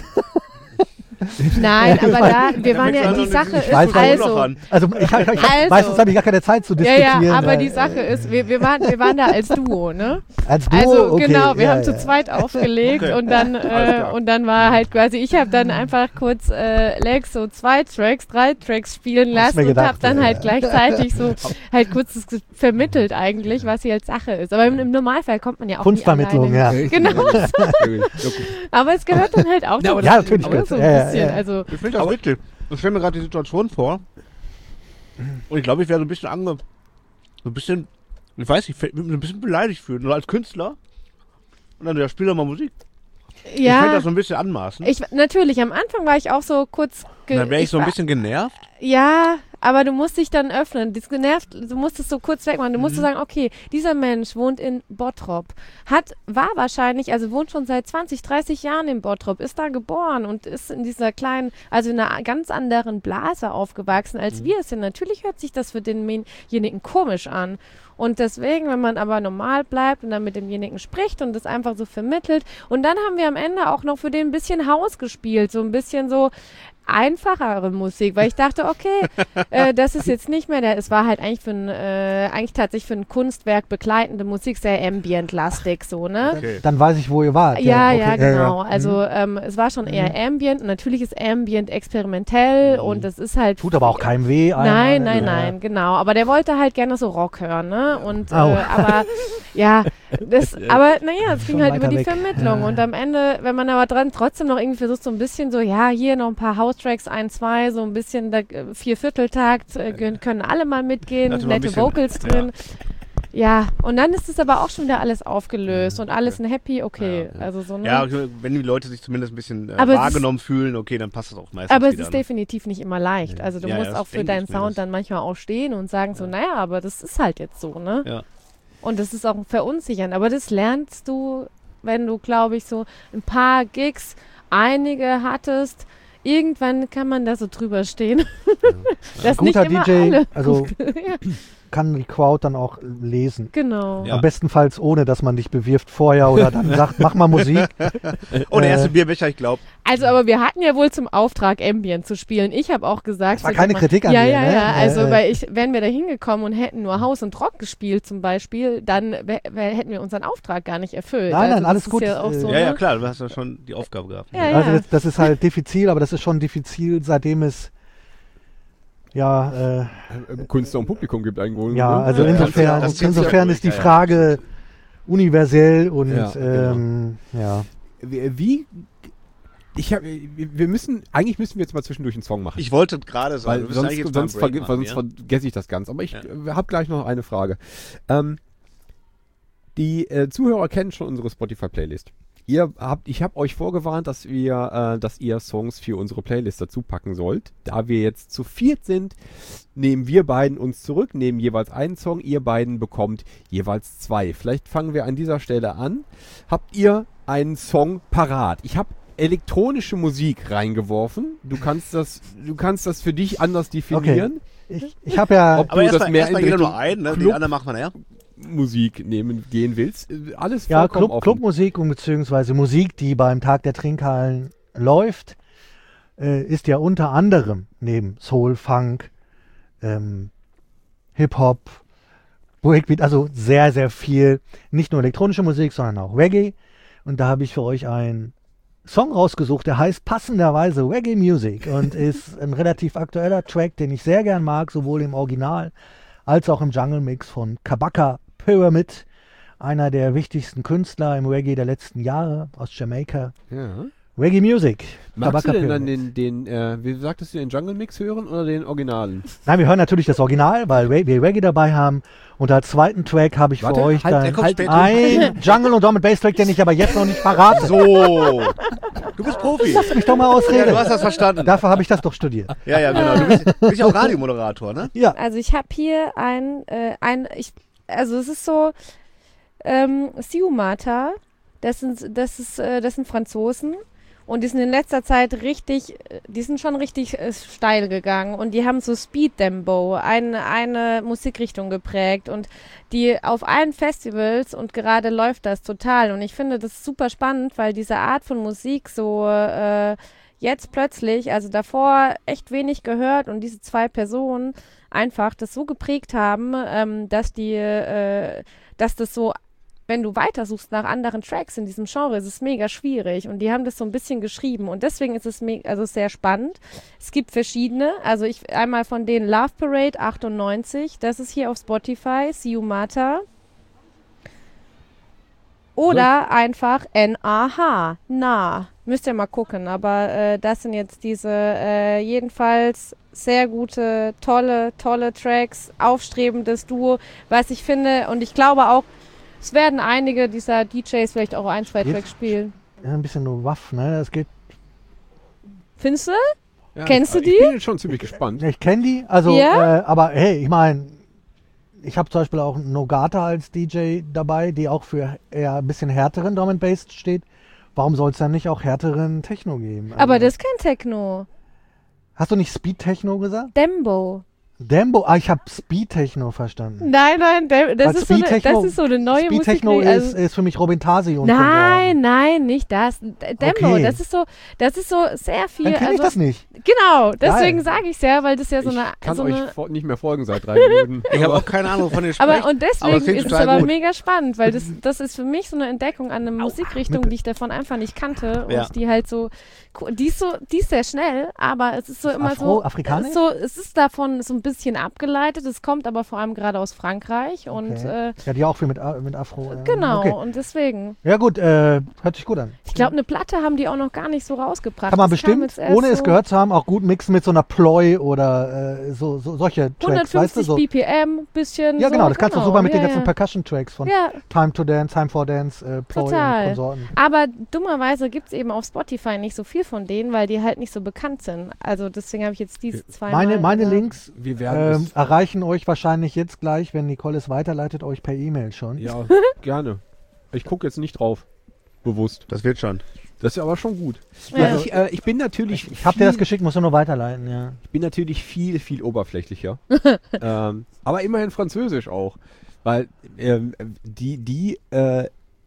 Nein, aber da, wir Ja, waren wir ja, können die doch Sache nicht- ist, weiß, also, an. Also, ich, ich, ich, Also. meistens habe ich gar keine Zeit zu ja, diskutieren. ja, aber weil, die Sache ist, wir, wir, waren, wir waren da als Duo, ne? Als Duo, Also okay, genau, wir ja, haben ja. zu zweit aufgelegt Okay. und dann Alles äh, klar. und dann war halt quasi, ich habe dann einfach kurz äh, Lex so zwei Tracks, drei Tracks spielen Hast lassen mir und gedacht, habe dann ja, halt ja. gleichzeitig so halt kurz das ge- vermittelt eigentlich, was hier als Sache ist. Aber im, im Normalfall kommt man ja auch Kunstvermittlung, nie ja. alleine. Genau, aber es gehört dann halt auch Ja, aber dazu, das- ja, natürlich ne? gehört's. so ein Ja, ja, bisschen. ja. Also Ich finde das witzig. Ich stelle mir gerade die Situation vor. Und ich glaube, ich wäre so ein bisschen ange... So ein bisschen... Ich weiß nicht, ich würde mich ein bisschen beleidigt fühlen. Nur als Künstler. Und dann, ja, spiel doch mal Musik. Ich finde ja, das so ein bisschen anmaßend. ich natürlich am Anfang war ich auch so kurz. Und dann wäre ich so ein war- bisschen genervt. Ja, aber du musst dich dann öffnen. Das genervt, du musst es so kurz wegmachen. Du musst so sagen, okay, dieser Mensch wohnt in Bottrop, hat, war wahrscheinlich, also wohnt schon seit zwanzig, dreißig Jahren in Bottrop, ist da geboren und ist in dieser kleinen, also in einer ganz anderen Blase aufgewachsen, als wir es sind. Natürlich hört sich das für denjenigen komisch an. Und deswegen, wenn man aber normal bleibt und dann mit demjenigen spricht und das einfach so vermittelt. Und dann haben wir am Ende auch noch für den ein bisschen Haus gespielt, so ein bisschen so einfachere Musik, weil ich dachte, okay, äh, das ist jetzt nicht mehr der, es war halt eigentlich für ein, äh, eigentlich tatsächlich für ein Kunstwerk begleitende Musik, sehr ambient-lastig so, ne? Okay. Dann weiß ich, wo ihr wart. Ja, okay. ja, genau. Mhm. Also ähm, es war schon eher Ambient und natürlich ist Ambient experimentell Mhm. und das ist halt... Tut aber auch keinem weh. Nein, einmal. nein, Ja. nein, genau. Aber der wollte halt gerne so Rock hören, ne? Und äh, Au. aber ja, das, aber naja, es ging Schon halt über weiter die weg. Vermittlung. Ja. Und am Ende, wenn man aber dran trotzdem noch irgendwie versucht, so ein bisschen so, ja, hier noch ein paar House-Tracks, ein, zwei, so ein bisschen da, äh, Viervierteltakt, äh, können- können alle mal mitgehen, Also mal ein nette bisschen, Vocals ja. drin. Ja, und dann ist es aber auch schon wieder alles aufgelöst und alles ein Happy, okay. Ja, ja. Also so, ne? Ja, wenn die Leute sich zumindest ein bisschen äh, Aber es wahrgenommen fühlen, okay, dann passt das auch meistens Aber es wieder. ist ne? definitiv nicht immer leicht. Also du Ja, ja, musst das auch für denke ich deinen mir, Sound das- dann manchmal auch stehen und sagen so, naja, aber das ist halt jetzt so, ne? Ja. Und das ist auch verunsichernd. Aber das lernst du, wenn du, glaube ich, so ein paar Gigs, einige hattest. Irgendwann kann man da so drüber stehen. Das Ein guter nicht immer D J, alle. also ja, kann die Crowd dann auch lesen. genau. Ja. Am bestenfalls ohne, dass man dich bewirft vorher oder dann sagt, mach mal Musik. Oh, der Äh, erste Bierbecher, ich glaube. Also, aber wir hatten ja wohl zum Auftrag, Ambient zu spielen. Ich habe auch gesagt... Das war so, keine mal- Kritik an ja, dir, Ja, ne? ja, also, Äh, weil ich, wären wir da hingekommen und hätten nur Haus und Rock gespielt zum Beispiel, dann wär, wär, hätten wir unseren Auftrag gar nicht erfüllt. Nein, nein, also, das alles ist gut. Ja, auch Äh, so, Ja, ja, ne? klar, du hast ja schon die Aufgabe gehabt. Ja, ja. Also das, das ist halt diffizil, aber das ist schon diffizil, seitdem es ja, äh, Äh, Künstler und Publikum gibt einen Grund. ja, ne? also Ja, insofern, das zieht sich insofern ja ist die durch, ja, ja. Frage universell und Ja, genau. ähm, ja. Wie, wie ich hab, wir müssen, eigentlich müssen wir jetzt mal zwischendurch einen Song machen. Ich wollte gerade sagen, Weil wir müssen sonst, eigentlich jetzt mal einen sonst, Break verge machen, sonst ja? vergesse ich das Ganze. Aber ich Ja. äh, habe gleich noch eine Frage. Ähm, die äh, Zuhörer kennen schon unsere Spotify-Playlist. Ihr habt, ich habe euch vorgewarnt, dass wir, äh, dass ihr Songs für unsere Playlist dazu packen sollt. Da wir jetzt zu viert sind, nehmen wir beiden uns zurück, nehmen jeweils einen Song. Ihr beiden bekommt jeweils zwei. Vielleicht fangen wir an dieser Stelle an. Habt ihr einen Song parat? Ich habe elektronische Musik reingeworfen. Du kannst das, du kannst das für dich anders definieren. Ich, ich habe ja, Ob Aber du das erstmal mehr erst in jeder Richtung nur einen, ne? Die Club- anderen machen wir nachher. Musik nehmen gehen willst. Äh, Alles ja vollkommen Club, offen. Clubmusik und beziehungsweise Musik, die beim Tag der Trinkhallen läuft, äh, ist ja unter anderem neben Soul, Funk, ähm, Hip-Hop, Breakbeat, also sehr, sehr viel, nicht nur elektronische Musik, sondern auch Reggae. Und da habe ich für euch einen Song rausgesucht, der heißt passenderweise Reggae Music und ist ein relativ aktueller Track, den ich sehr gern mag, sowohl im Original als auch im Jungle Mix von Kabaka Pyramid, einer der wichtigsten Künstler im Reggae der letzten Jahre aus Jamaika. Ja. Reggae Music. Magst du Kabaka denn dann Pyramid. den, den äh, wie sagtest du, den Jungle Mix hören oder den Originalen? Nein, wir hören natürlich das Original, weil Re- wir Reggae dabei haben. Und als zweiten Track habe ich Warte, für euch halt, dann der kommt später. ein Jungle und Drum and Bass Track, den ich aber jetzt noch nicht verrate. So. Du bist Profi. Lass mich doch mal Ja, ausreden. du hast das verstanden. Dafür habe ich das doch studiert. Ja, ja, genau. Du bist, du bist ja auch Radiomoderator, ne? Ja. Also ich habe hier ein, äh, ein ich, also es ist so, ähm, Siumata, das sind, das ist, äh, das sind Franzosen und die sind in letzter Zeit richtig, äh, die sind schon richtig äh, steil gegangen und die haben so Speed Dembo, ein, eine Musikrichtung geprägt und die auf allen Festivals und gerade läuft das total und ich finde das super spannend, weil diese Art von Musik so, äh, jetzt plötzlich, also davor echt wenig gehört und diese zwei Personen einfach das so geprägt haben, ähm, dass die, äh, dass das so, wenn du weitersuchst nach anderen Tracks in diesem Genre, ist es mega schwierig und die haben das so ein bisschen geschrieben und deswegen ist es me- also sehr spannend. Es gibt verschiedene, also ich einmal von denen Love Parade achtundneunzig, das ist hier auf Spotify, Siumata. Oder einfach N A H, nah. Müsst ihr mal gucken, aber äh, das sind jetzt diese äh, jedenfalls sehr gute, tolle, tolle Tracks, aufstrebendes Duo, was ich finde und ich glaube auch, es werden einige dieser D Js vielleicht auch ein, zwei Jetzt- Tracks spielen. Ja, ein bisschen nur Waff, ne? Das geht. Findest du? Ja, Kennst ich, du die? Ich bin jetzt schon ziemlich gespannt. Ich kenne die, also, Ja? äh, aber hey, ich meine, ich habe zum Beispiel auch Nogata als D J dabei, die auch für eher ein bisschen härteren Drum and Bass steht. Warum soll es dann nicht auch härteren Techno geben? Also, Aber das ist kein Techno. hast du nicht Speed Techno gesagt? Dembo. Dembo, ah, ich habe Speed-Techno verstanden. Nein, nein, der, das, Weil ist so eine, Speed-Techno- das ist so eine neue Speed-Techno Musik. ist, ist für mich Robin Tasi und Nein, nein, nicht das. D- Dembo, Okay. das ist so, das ist so sehr viel. Dann kenne also, ich das nicht. Genau, deswegen Geil. sage ich es ja, weil das ja so ich eine. kann so euch eine vor, nicht mehr folgen seit drei Minuten. Ich habe auch keine Ahnung von den Sprechen. aber und aber deswegen klingt ist es total aber gut. mega spannend, weil das, das ist für mich so eine Entdeckung an einer Musikrichtung, die ich davon einfach nicht kannte und Ja. die halt so, die ist so, die ist sehr schnell, aber es ist so immer Afro- so, afrikanisch? es ist so, es ist davon so ein bisschen abgeleitet. Es kommt aber vor allem gerade aus Frankreich und Okay. äh, Ja, die auch viel mit, A- mit Afro. äh, genau Okay. und deswegen. Ja gut, äh, hört sich gut an. Ich glaube, eine Platte haben die auch noch gar nicht so rausgebracht. Kann man Das kam bestimmt, jetzt erst ohne es so gehört zu haben, auch gut mixen mit so einer Ploy oder äh, so, so solche Tracks, weißt du? hundertfünfzig So. B P M, bisschen Ja so, genau, das kannst du genau. super mit den ja, ganzen ja. Percussion-Tracks von Ja, Time to Dance, Time for Dance, äh, Ploy Total. und Konsorten. aber dummerweise gibt es eben auf Spotify nicht so viel von denen, weil die halt nicht so bekannt sind. Also deswegen habe ich jetzt diese zwei Meine, Mal, meine äh, Links Wir werden ähm, es. erreichen euch wahrscheinlich jetzt gleich, wenn Nicole es weiterleitet, euch per E-Mail schon. Ja, gerne. Ich gucke jetzt nicht drauf. Bewusst. Das wird schon. Das ist aber schon gut. Ja. Also ich, äh, ich bin natürlich. Ich hab dir das viel- geschickt, musst du nur weiterleiten, ja. Ich bin natürlich viel, viel oberflächlicher. ähm, aber immerhin Französisch auch. Weil ähm, die, die äh,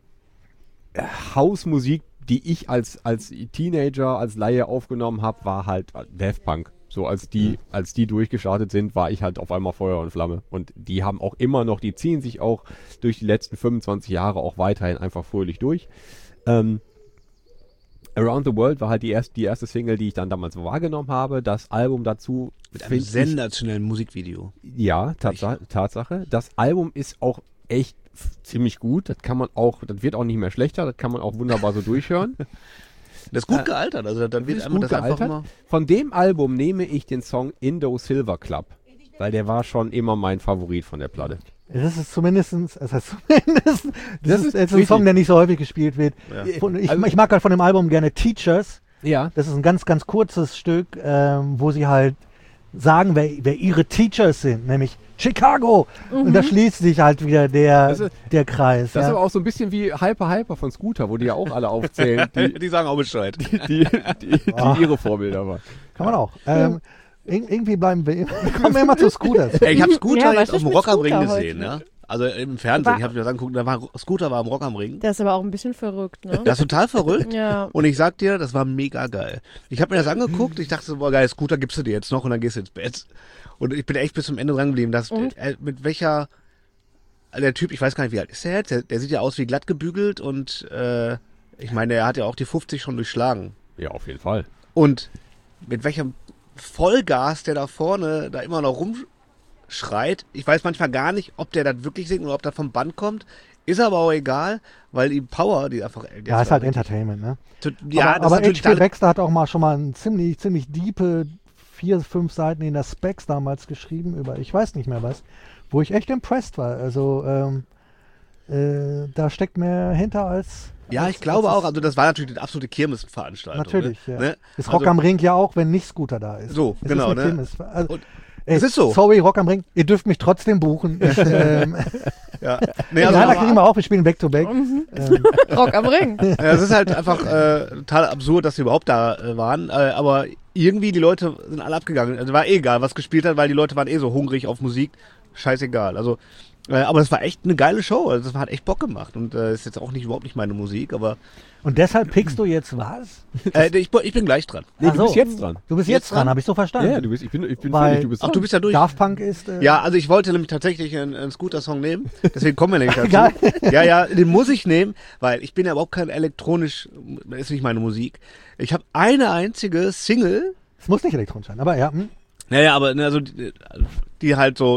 Hausmusik, die ich als, als Teenager, als Laie aufgenommen habe, war halt Daft Punk. So als die, als die durchgestartet sind, war ich halt auf einmal Feuer und Flamme. Und die haben auch immer noch, die ziehen sich auch durch die letzten fünfundzwanzig Jahre auch weiterhin einfach fröhlich durch. Ähm, Around the World war halt die erste, die erste Single, die ich dann damals wahrgenommen habe. Das Album dazu Mit einem find ich- sensationellen Musikvideo. ja, Tatsa Tatsache. Das Album ist auch echt f- ziemlich gut. Das kann man auch, das wird auch nicht mehr schlechter. Das kann man auch wunderbar so durchhören. Das ist gut gealtert. Also dann wird Ist einfach gut das einfach gealtert. mal. Von dem Album nehme ich den Song Indo Silver Club, weil der war schon immer mein Favorit von der Platte. Das ist zumindest, das heißt zumindest, das, Das ist, ist das ist ein richtig. Song, der nicht so häufig gespielt wird. Ja. Von, ich, Also- ich mag halt von dem Album gerne Teachers. Ja. Das ist ein ganz, ganz kurzes Stück, ähm, wo sie halt sagen, wer, wer ihre Teachers sind, nämlich Chicago. Und da schließt sich halt wieder der, Das ist- der Kreis. Das ist ja. aber auch so ein bisschen wie Hyper Hyper von Scooter, wo die ja auch alle aufzählen, die, Die sagen auch Bescheid. die, die, die, die Ah. ihre Vorbilder waren. Kann man auch. Ähm, ir- irgendwie bleiben wir, kommen wir immer zu Scooters. Ey, ich habe Ja, Scooter was jetzt ist auf dem mit Rock am Ring Scooter gesehen, heute? ne? Also im Fernsehen, War- ich habe mir das angeguckt, da war Scooter war am Rock am Ring. Der ist aber auch ein bisschen verrückt, ne? Das ist total verrückt. Ja. Und ich sag dir, das war mega geil. Ich habe mir das angeguckt, ich dachte so, boah geil, Scooter gibst du dir jetzt noch und dann gehst du ins Bett. Und ich bin echt bis zum Ende dran geblieben. Dass, Und? äh, mit welcher, der Typ, ich weiß gar nicht, wie alt ist der jetzt? Der, der sieht ja aus wie glatt gebügelt und äh, ich meine, er hat ja auch die fünfzig schon durchschlagen. Ja, auf jeden Fall. Und mit welchem Vollgas der da vorne da immer noch rumschreit. Ich weiß manchmal gar nicht, ob der das wirklich singt oder ob das vom Band kommt. Ist aber auch egal, weil die Power, die einfach... die Ja, ist halt richtig- Entertainment, ne? Ja, aber aber natürlich H P alle- Baxter hat auch mal schon mal ein ziemlich, ziemlich diepe vier, fünf Seiten in der Specs damals geschrieben über, ich weiß nicht mehr was, wo ich echt impressed war. Also, ähm, äh, da steckt mehr hinter als... Ja, als, ich glaube als auch. Also das war natürlich eine absolute Kirmesveranstaltung. Natürlich, ne? ja. Ne? Ist Also- Rock am Ring ja auch, wenn nicht Scooter da ist. So, Es genau, Ist eine ne? Kirmes- also, Und ey, es ist so. Sorry, Rock am Ring, ihr dürft mich trotzdem buchen. ähm, Ja. Nee, ja, also, da kriegen wir auch, wir spielen Back-to-Back. Mhm. Ähm, Rock am Ring. ja, es ist halt einfach äh, total absurd, dass sie überhaupt da äh, waren. Äh, aber irgendwie, die Leute sind alle abgegangen. Also war eh egal, was gespielt hat, weil die Leute waren eh so hungrig auf Musik. Scheißegal. Also, äh, aber es war echt eine geile Show. Also das hat echt Bock gemacht. Und äh, ist jetzt auch nicht überhaupt nicht meine Musik, aber und deshalb pickst du jetzt was? äh, ich, ich bin gleich dran. Nee, Ach du so. bist jetzt dran. Du bist Jetzt jetzt dran, dran? habe ich so verstanden. Ja, ja, du bist, ich bin, ich bin Weil- fertig, du bist Ach, dran. du bist ja durch. Daft Punk ist... Äh, Ja, also ich wollte nämlich tatsächlich einen, einen Scooter-Song nehmen. Deswegen kommen wir nämlich dazu. Geil. Ja, ja, den muss ich nehmen, weil ich bin ja überhaupt kein elektronisch, das ist nicht meine Musik. Ich habe eine einzige Single, Es muss nicht elektronisch sein, aber ja. Hm. naja, aber ne, also die, die halt so,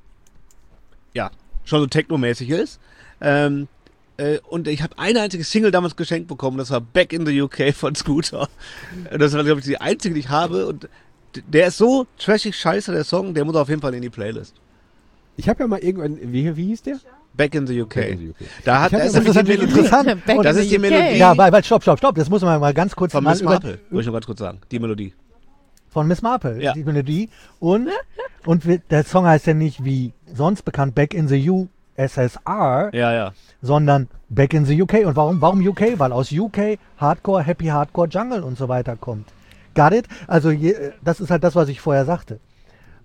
ja, schon so technomäßig ist. Ähm, äh, und ich habe eine einzige Single damals geschenkt bekommen, das war Back in the U K von Scooter. Das war, glaube ich, die einzige, die ich habe. Und d- der ist so trashig scheiße, der Song, der muss auf jeden Fall in die Playlist. Ich habe ja mal irgendwann, wie, wie hieß der? Back in the U K. Back in the U K. Da hat Ich hab das ja- Das ist natürlich interessant. Back Und- Das in ist the die U K. Melodie. Ja, weil, weil, stopp, stopp, stopp. Das muss man mal ganz kurz Von mal Miss über, Marple, wollte ich nur ganz kurz sagen. Die Melodie. von Miss Marple, Ja. die Melodie. Und, und wir, der Song heißt ja nicht wie sonst bekannt Back in the U S S R, Ja, ja. sondern Back in the U K. Und warum, warum U K? Weil aus U K Hardcore, Happy Hardcore, Jungle und so weiter kommt. Got it? Also je, das ist halt das, was ich vorher sagte.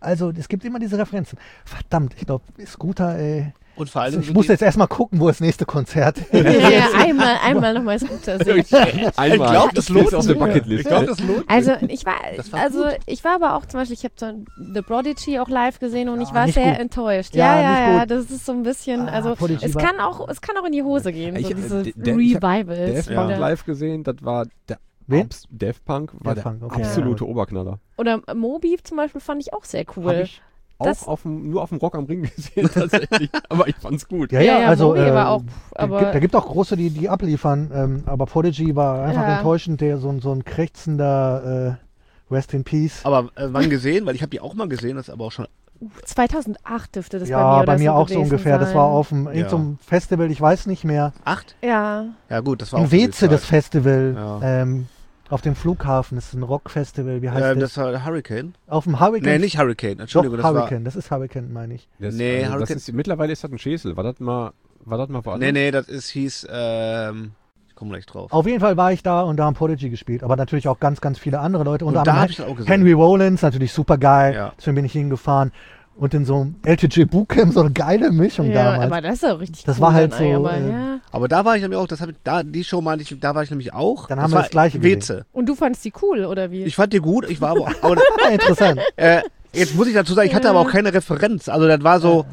also es gibt immer diese Referenzen. Verdammt, ich glaube, Scooter, ey. Und vor allem Ich muss jetzt erstmal gucken, wo das nächste Konzert ist. Ja, ja, einmal, einmal nochmal Scooter sehen. Einmal. Ich glaub, das lohnt auf sich. der Bucketlist. Ich glaube, das lohnt Also ich war, Das war also gut. ich war aber auch zum Beispiel, ich habe so The Prodigy auch live gesehen und Ja, ich war nicht sehr gut. enttäuscht. Ja, Ja, ja, nicht ja, gut. das ist so ein bisschen, Ah, also Prodigy es war- kann auch, es kann auch in die Hose gehen, Ich, so äh, diese d- der- ich hab Revivals. Daft Punk oder, live gesehen, das war der Wen? Abs- Daft Punk war Daft der Punk, okay. absolute Ja. Oberknaller. oder Moby zum Beispiel fand ich auch sehr cool. Hab ich auch Das- auf dem, nur auf dem Rock am Ring gesehen tatsächlich, aber ich fand's gut. Ja, ja, Ja, ja, also Moby äh, war auch, da, aber- gibt, da gibt auch große, die, die abliefern, ähm, aber Prodigy war einfach Ja. enttäuschend, der so, ein- so ein krächzender äh, Rest in Peace. Aber äh, wann gesehen? Weil ich habe die auch mal gesehen, das ist aber auch schon. zweitausendacht dürfte das ja, bei mir oder bei mir so auch so gewesen ungefähr. Das sein. war auf einem Ja. irgend so einem Festival, ich weiß nicht mehr. Acht? Ja, Ja, gut, das war In auch diese Weze, das Zeit. Festival. Ja. Ähm, auf dem Flughafen, das ist ein Rockfestival, wie heißt Ähm, das? das war Hurricane. Auf dem Hurricane? Nee, nicht Hurricane, Doch, Entschuldigung. das Hurricane, das ist Hurricane, meine ich. Das, Nee, also, das Hurricane- ist, mittlerweile ist das ein Schäsel. War das mal, war das mal war. woanders? Nee, nee, das ist, hieß, ähm, ich komme gleich drauf. Auf jeden Fall war ich da und da haben Prodigy gespielt, aber natürlich auch ganz, ganz viele andere Leute. Und Unter da anderem habe ich das auch gesehen. Henry Rollins, natürlich super geil. Ja. Deswegen bin ich hingefahren. Und in so einem L T J Bootcamp so eine geile Mischung ja damals. aber das ist auch richtig Das cool. war halt dann, so, aber, äh, ja. Aber da war ich nämlich auch, das hab ich, da, die Show meinte ich, da war ich nämlich auch. Dann das haben wir war das Gleiche Weze. Und du fandst die cool, oder wie? Ich fand die gut, ich war aber, aber Ah, interessant. äh, jetzt muss ich dazu sagen, ich hatte aber auch keine Referenz. Also das war so,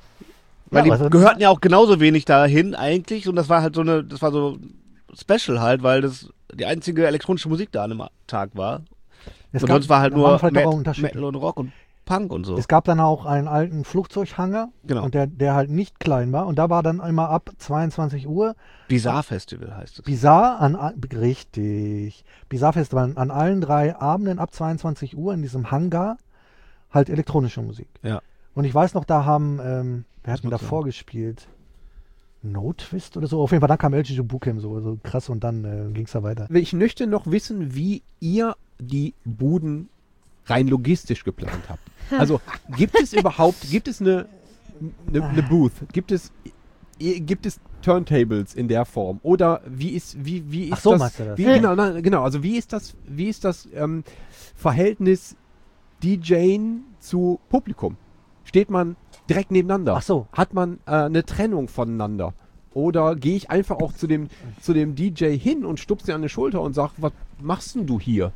weil Ja, die aber- gehörten ja auch genauso wenig dahin eigentlich und das war halt so eine, das war so Special halt, weil das die einzige elektronische Musik da an dem Tag war. Es und gab- sonst war halt da nur waren vielleicht auch Met- Unterschiede. Metal und Rock und Punk und so. Es gab dann auch einen alten Flugzeughanger, Genau. und der, der halt nicht klein war. Und da war dann immer ab zweiundzwanzig Uhr Bizarre Festival heißt es. Bizarre an, a- richtig, Bizarre Festival an allen drei Abenden ab zweiundzwanzig Uhr in diesem Hangar halt elektronische Musik. Ja. Und ich weiß noch, da haben, ähm, wer hat denn mag davor sein. gespielt? No Twist oder so? Auf jeden Fall, dann kam L G J Bootcamp so, so krass und dann äh, ging es da weiter. Ich möchte noch wissen, wie ihr die Buden rein logistisch geplant habt. Also gibt es überhaupt, gibt es eine, eine, eine Booth? Gibt es, gibt es Turntables in der Form? Oder wie ist, wie, wie ist Ach so, das? meinst du das? Wie, genau, nein, genau, also wie ist das, wie ist das ähm, Verhältnis DJen zu Publikum? Steht man direkt nebeneinander? Ach so. Hat man äh, eine Trennung voneinander? Oder gehe ich einfach auch zu dem, zu dem D J hin und stupse ihn an die Schulter und sage, was machst denn du hier?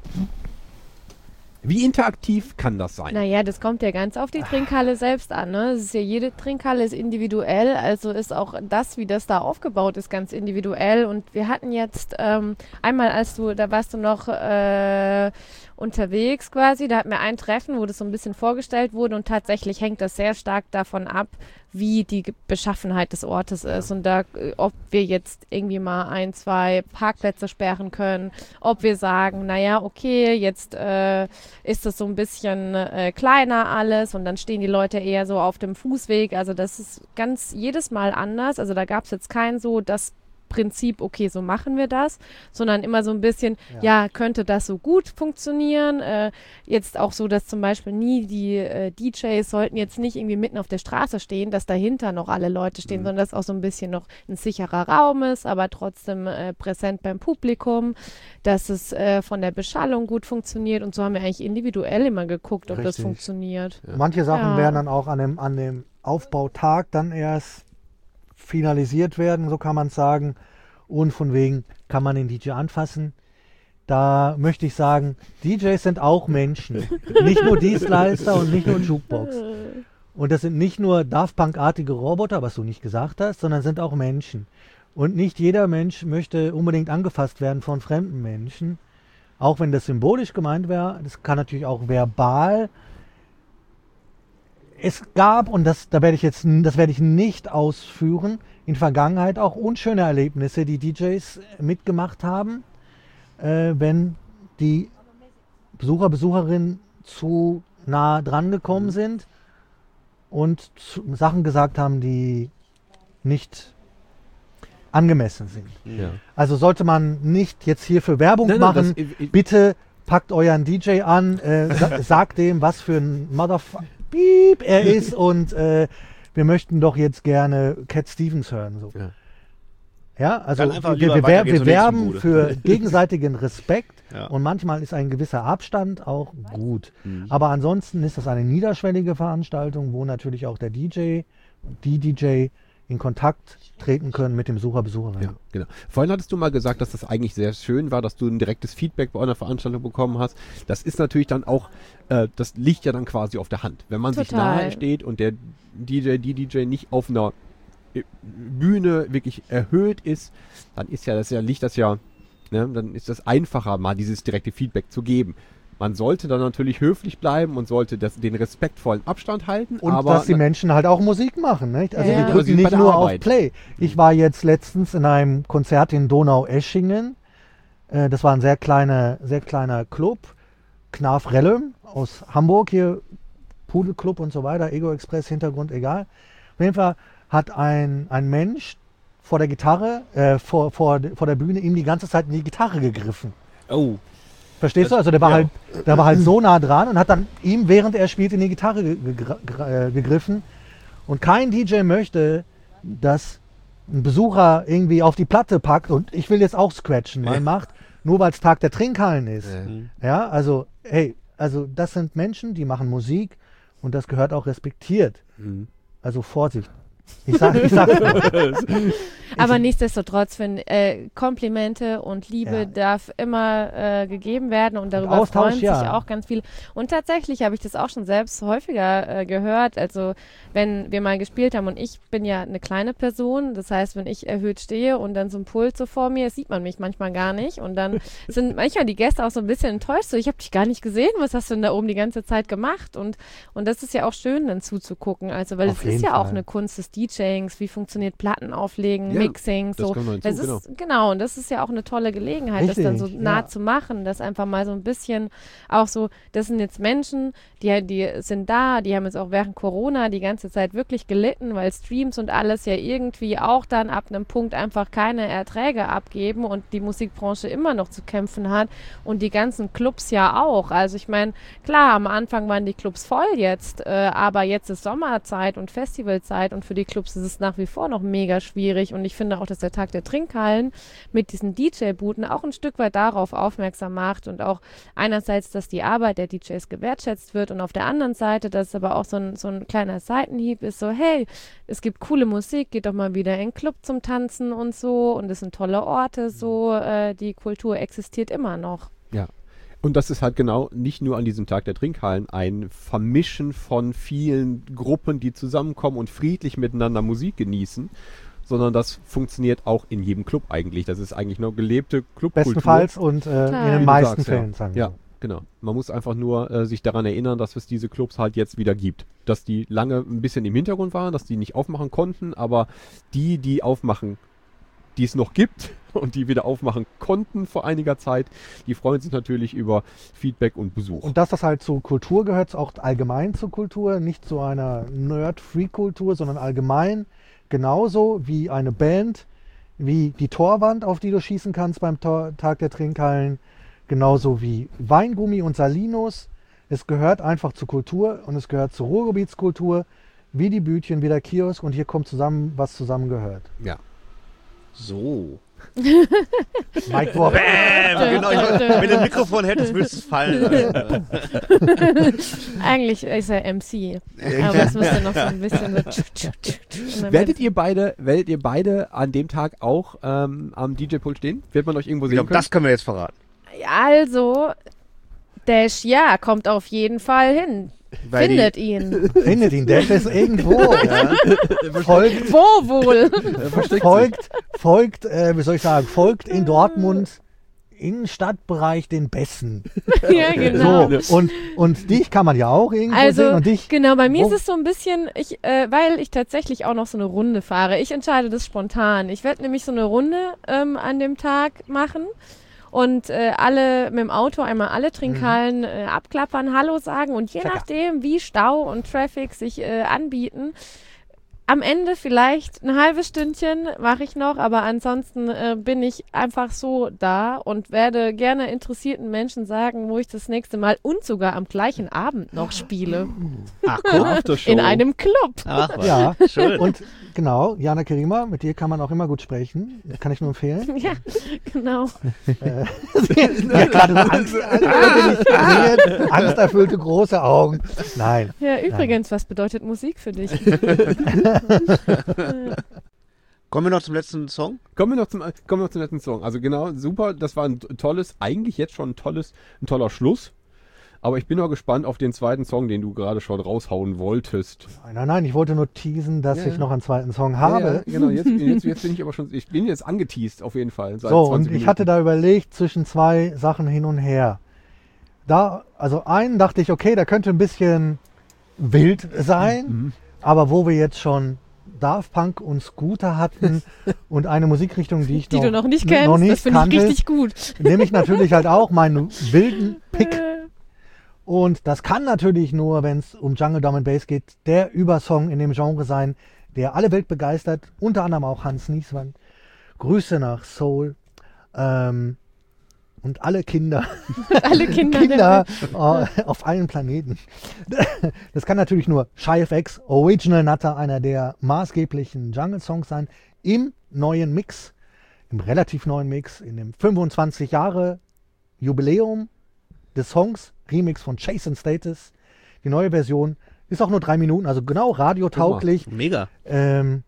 Wie interaktiv kann das sein? Naja, das kommt ja ganz auf die Trinkhalle selbst an. Ne? Es ist ja, jede Trinkhalle ist individuell, also ist auch das, wie das da aufgebaut ist, ganz individuell. Und wir hatten jetzt ähm, einmal, als du, da warst du noch äh, unterwegs quasi, da hatten wir ein Treffen, wo das so ein bisschen vorgestellt wurde und tatsächlich hängt das sehr stark davon ab, wie die Ge- Beschaffenheit des Ortes ist und da, äh, ob wir jetzt irgendwie mal ein, zwei Parkplätze sperren können, ob wir sagen, naja, okay, jetzt äh, ist das so ein bisschen äh, kleiner alles und dann stehen die Leute eher so auf dem Fußweg, also das ist ganz jedes Mal anders, also da gab es jetzt kein so das Prinzip, okay, so machen wir das, sondern immer so ein bisschen, ja, ja könnte das so gut funktionieren, äh, jetzt auch so, dass zum Beispiel nie die äh, D Js sollten jetzt nicht irgendwie mitten auf der Straße stehen, dass dahinter noch alle Leute stehen, mhm. sondern dass auch so ein bisschen noch ein sicherer Raum ist, aber trotzdem äh, präsent beim Publikum, dass es äh, von der Beschallung gut funktioniert und so haben wir eigentlich individuell immer geguckt, ob das Richtig. funktioniert. Ja. Manche Sachen Ja. werden dann auch an dem, an dem Aufbautag dann erst finalisiert werden, so kann man es sagen. Und von wegen kann man den D J anfassen. Da möchte ich sagen, D Js sind auch Menschen. Nicht nur Dienstleister und nicht nur Jukebox. Und das sind nicht nur Daft Punk-artige Roboter, was du nicht gesagt hast, sondern sind auch Menschen. Und nicht jeder Mensch möchte unbedingt angefasst werden von fremden Menschen. Auch wenn das symbolisch gemeint wäre, das kann natürlich auch verbal. Es gab, und das, da werde ich jetzt, das werde ich nicht ausführen, in Vergangenheit auch unschöne Erlebnisse, die D Js mitgemacht haben, äh, wenn die Besucher, Besucherinnen zu nah dran gekommen sind und zu, Sachen gesagt haben, die nicht angemessen sind. Ja. Also sollte man nicht jetzt hierfür Werbung Nein, nein, machen, das- ich- ich- bitte packt euren D J an, äh, sa sagt dem, was für ein Motherfucker er ist und äh, wir möchten doch jetzt gerne Cat Stevens hören. So. Ja. Ja, also Dann einfach wir, lieber wir, weitergehen wir zur nächsten werben Bude. für gegenseitigen Respekt Ja. und manchmal ist ein gewisser Abstand auch gut. Mhm. Aber ansonsten ist das eine niederschwellige Veranstaltung, wo natürlich auch der D J, die D J in Kontakt treten können mit dem Besucher, Besucherin. Ja, genau. Vorhin hattest du mal gesagt, dass das eigentlich sehr schön war, dass du ein direktes Feedback bei einer Veranstaltung bekommen hast. Das ist natürlich dann auch, äh, das liegt ja dann quasi auf der Hand. Wenn man sich Total. nahe steht und der D J, die D J nicht auf einer äh, Bühne wirklich erhöht ist, dann ist ja das ja, liegt das ja, ne, dann ist das einfacher, mal dieses direkte Feedback zu geben. Man sollte dann natürlich höflich bleiben und sollte das, den respektvollen Abstand halten. Und aber dass die Menschen halt auch Musik machen. Nicht? Also Ja. die Ja, drücken sie bei nicht der nur Arbeit. auf Play. Ich war jetzt letztens in einem Konzert in Donaueschingen. Äh, das war ein sehr kleiner, sehr kleiner Club. Knarf Rellem aus Hamburg hier. Pudelclub und so weiter. Ego Express, Hintergrund, egal. Auf jeden Fall hat ein, ein Mensch vor der Gitarre, äh, vor, vor, vor der Bühne ihm die ganze Zeit in die Gitarre gegriffen. Oh. Verstehst du? Also der war, ja. halt, der war halt so nah dran und hat dann ihm, während er spielt, in die Gitarre ge ge ge gegriffen. Und kein D J möchte, dass ein Besucher irgendwie auf die Platte packt und ich will jetzt auch scratchen, mal Ja. macht, nur weil es Tag der Trinkhallen ist. Ja. Ja, also, hey, also das sind Menschen, die machen Musik und das gehört auch respektiert. Mhm. Also Vorsicht. Ich sag, ich sag Aber nichtsdestotrotz, finde äh, Komplimente und Liebe Ja. darf immer äh, gegeben werden und darüber Austausch, freuen sich ja. auch ganz viele. Und tatsächlich habe ich das auch schon selbst häufiger äh, gehört. Also wenn wir mal gespielt haben und ich bin ja eine kleine Person, das heißt, wenn ich erhöht stehe und dann so ein Pult so vor mir, sieht man mich manchmal gar nicht und dann sind manchmal die Gäste auch so ein bisschen enttäuscht. So, ich habe dich gar nicht gesehen, was hast du denn da oben die ganze Zeit gemacht? Und, und das ist ja auch schön, dann zuzugucken. Also weil Auf es ist jeden ja auch Fall. eine Kunst des DJings, wie funktioniert Platten auflegen, Ja, Mixing, das so. kommt noch hinzu, Es genau. ist, genau, und das ist ja auch eine tolle Gelegenheit, das dann so Richtig, nah ja. zu machen, das einfach mal so ein bisschen auch so, das sind jetzt Menschen, die, die sind da, die haben jetzt auch während Corona die ganze Zeit wirklich gelitten, weil Streams und alles ja irgendwie auch dann ab einem Punkt einfach keine Erträge abgeben und die Musikbranche immer noch zu kämpfen hat und die ganzen Clubs ja auch. Also ich meine, klar, am Anfang waren die Clubs voll jetzt, äh, aber jetzt ist Sommerzeit und Festivalzeit und für die Clubs ist es nach wie vor noch mega schwierig und ich finde auch, dass der Tag der Trinkhallen mit diesen D J-Booten auch ein Stück weit darauf aufmerksam macht und auch einerseits, dass die Arbeit der D Js gewertschätzt wird und auf der anderen Seite, dass es aber auch so ein, so ein kleiner Seitenhieb ist, so hey, es gibt coole Musik, geht doch mal wieder in den Club zum Tanzen und so und es sind tolle Orte, so äh, die Kultur existiert immer noch. Ja. Und das ist halt genau nicht nur an diesem Tag der Trinkhallen ein Vermischen von vielen Gruppen, die zusammenkommen und friedlich miteinander Musik genießen, sondern das funktioniert auch in jedem Club eigentlich. Das ist eigentlich nur gelebte Clubkultur. bestenfalls und äh, in Total. Wie den du meisten sagst, Fällen, ja. sagen wir Ja, so. genau. Man muss einfach nur äh, sich daran erinnern, dass es diese Clubs halt jetzt wieder gibt. Dass die lange ein bisschen im Hintergrund waren, dass die nicht aufmachen konnten, aber die, die aufmachen, die es noch gibt und die wieder aufmachen konnten vor einiger Zeit, die freuen sich natürlich über Feedback und Besuch. Und dass das halt zur Kultur gehört, auch allgemein zur Kultur, nicht zu einer Nerd-Free-Kultur, sondern allgemein genauso wie eine Band, wie die Torwand, auf die du schießen kannst beim Tor Tag der Trinkhallen, genauso wie Weingummi und Salinos. Es gehört einfach zur Kultur und es gehört zur Ruhrgebietskultur, wie die Bütchen, wie der Kiosk und hier kommt zusammen, was zusammengehört. Ja. So. Mike Drop. Bam! Genau, ich, wenn du ein Mikrofon hättest, würdest du es fallen lassen. Eigentlich ist er M C, aber es müsste noch so ein bisschen so tsch, tsch, tsch, tsch. Und dann Werdet ihr beide, werdet ihr beide an dem Tag auch ähm, am D J-Pult stehen? Wird man euch irgendwo Ich sehen glaube, können? das können wir jetzt verraten. Also, Dash, ja, kommt auf jeden Fall hin. Weil die- Findet ihn. Findet ihn, der ist irgendwo. Folgt, Wo wohl? folgt, folgt, äh, wie soll ich sagen, folgt in Dortmund Innenstadtbereich den Besten. Ja, genau. So, und, und dich kann man ja auch irgendwo Also, sehen und dich. genau, bei mir Wo- ist es so ein bisschen, ich, äh, weil ich tatsächlich auch noch so eine Runde fahre. Ich entscheide das spontan. Ich werde nämlich so eine Runde ähm, an dem Tag machen und äh, alle mit dem Auto einmal alle Trinkhallen äh, abklappern, Hallo sagen und je Checker. nachdem, wie Stau und Traffic sich äh, anbieten, am Ende vielleicht ein halbes Stündchen mache ich noch, aber ansonsten äh, bin ich einfach so da und werde gerne interessierten Menschen sagen, wo ich das nächste Mal und sogar am gleichen Abend noch spiele. Ach, guck. Aftershow. In einem Club. Ach, was. Ja, Schön. und genau, Jana Kerima, mit dir kann man auch immer gut sprechen. Kann ich nur empfehlen. Ja, genau. Ja, gerade so Angst, Angst, angsterfüllte große Augen. Nein. Ja, übrigens, was bedeutet Musik für dich? Kommen wir noch zum letzten Song? Kommen wir noch zum, kommen wir noch zum letzten Song. Also genau, super, das war ein tolles, eigentlich jetzt schon ein tolles, ein toller Schluss. Aber ich bin noch gespannt auf den zweiten Song, den du gerade schon raushauen wolltest. Nein, nein, nein, ich wollte nur teasen, dass Ja, ich ja. noch einen zweiten Song habe. Ja, ja, genau, jetzt, jetzt, jetzt bin ich aber schon, ich bin jetzt angeteased auf jeden Fall. Seit So, und zwanzig ich hatte da überlegt zwischen zwei Sachen hin und her. Da, also einen dachte ich, okay, der könnte ein bisschen wild sein, Mhm. aber wo wir jetzt schon Daft Punk und Scooter hatten und eine Musikrichtung, die ich Die noch, du noch nicht n- kennst, noch nicht das finde ich kannte, richtig gut. nehme ich natürlich halt auch meinen wilden Pick. Äh, Und das kann natürlich nur, wenn es um Jungle Drum and Bass geht, der Übersong in dem Genre sein, der alle Welt begeistert, unter anderem auch Hans Nieswand. Grüße nach Seoul. Ähm, und alle Kinder, Alle Kinder. Kinder äh, auf allen Planeten. Das kann natürlich nur Shy F X, Original Nutter, einer der maßgeblichen Jungle-Songs sein, im neuen Mix, im relativ neuen Mix, in dem fünfundzwanzig Jahre Jubiläum des Songs, Remix von Chase and Status. Die neue Version ist auch nur drei Minuten, also genau radiotauglich. Mega. Ähm,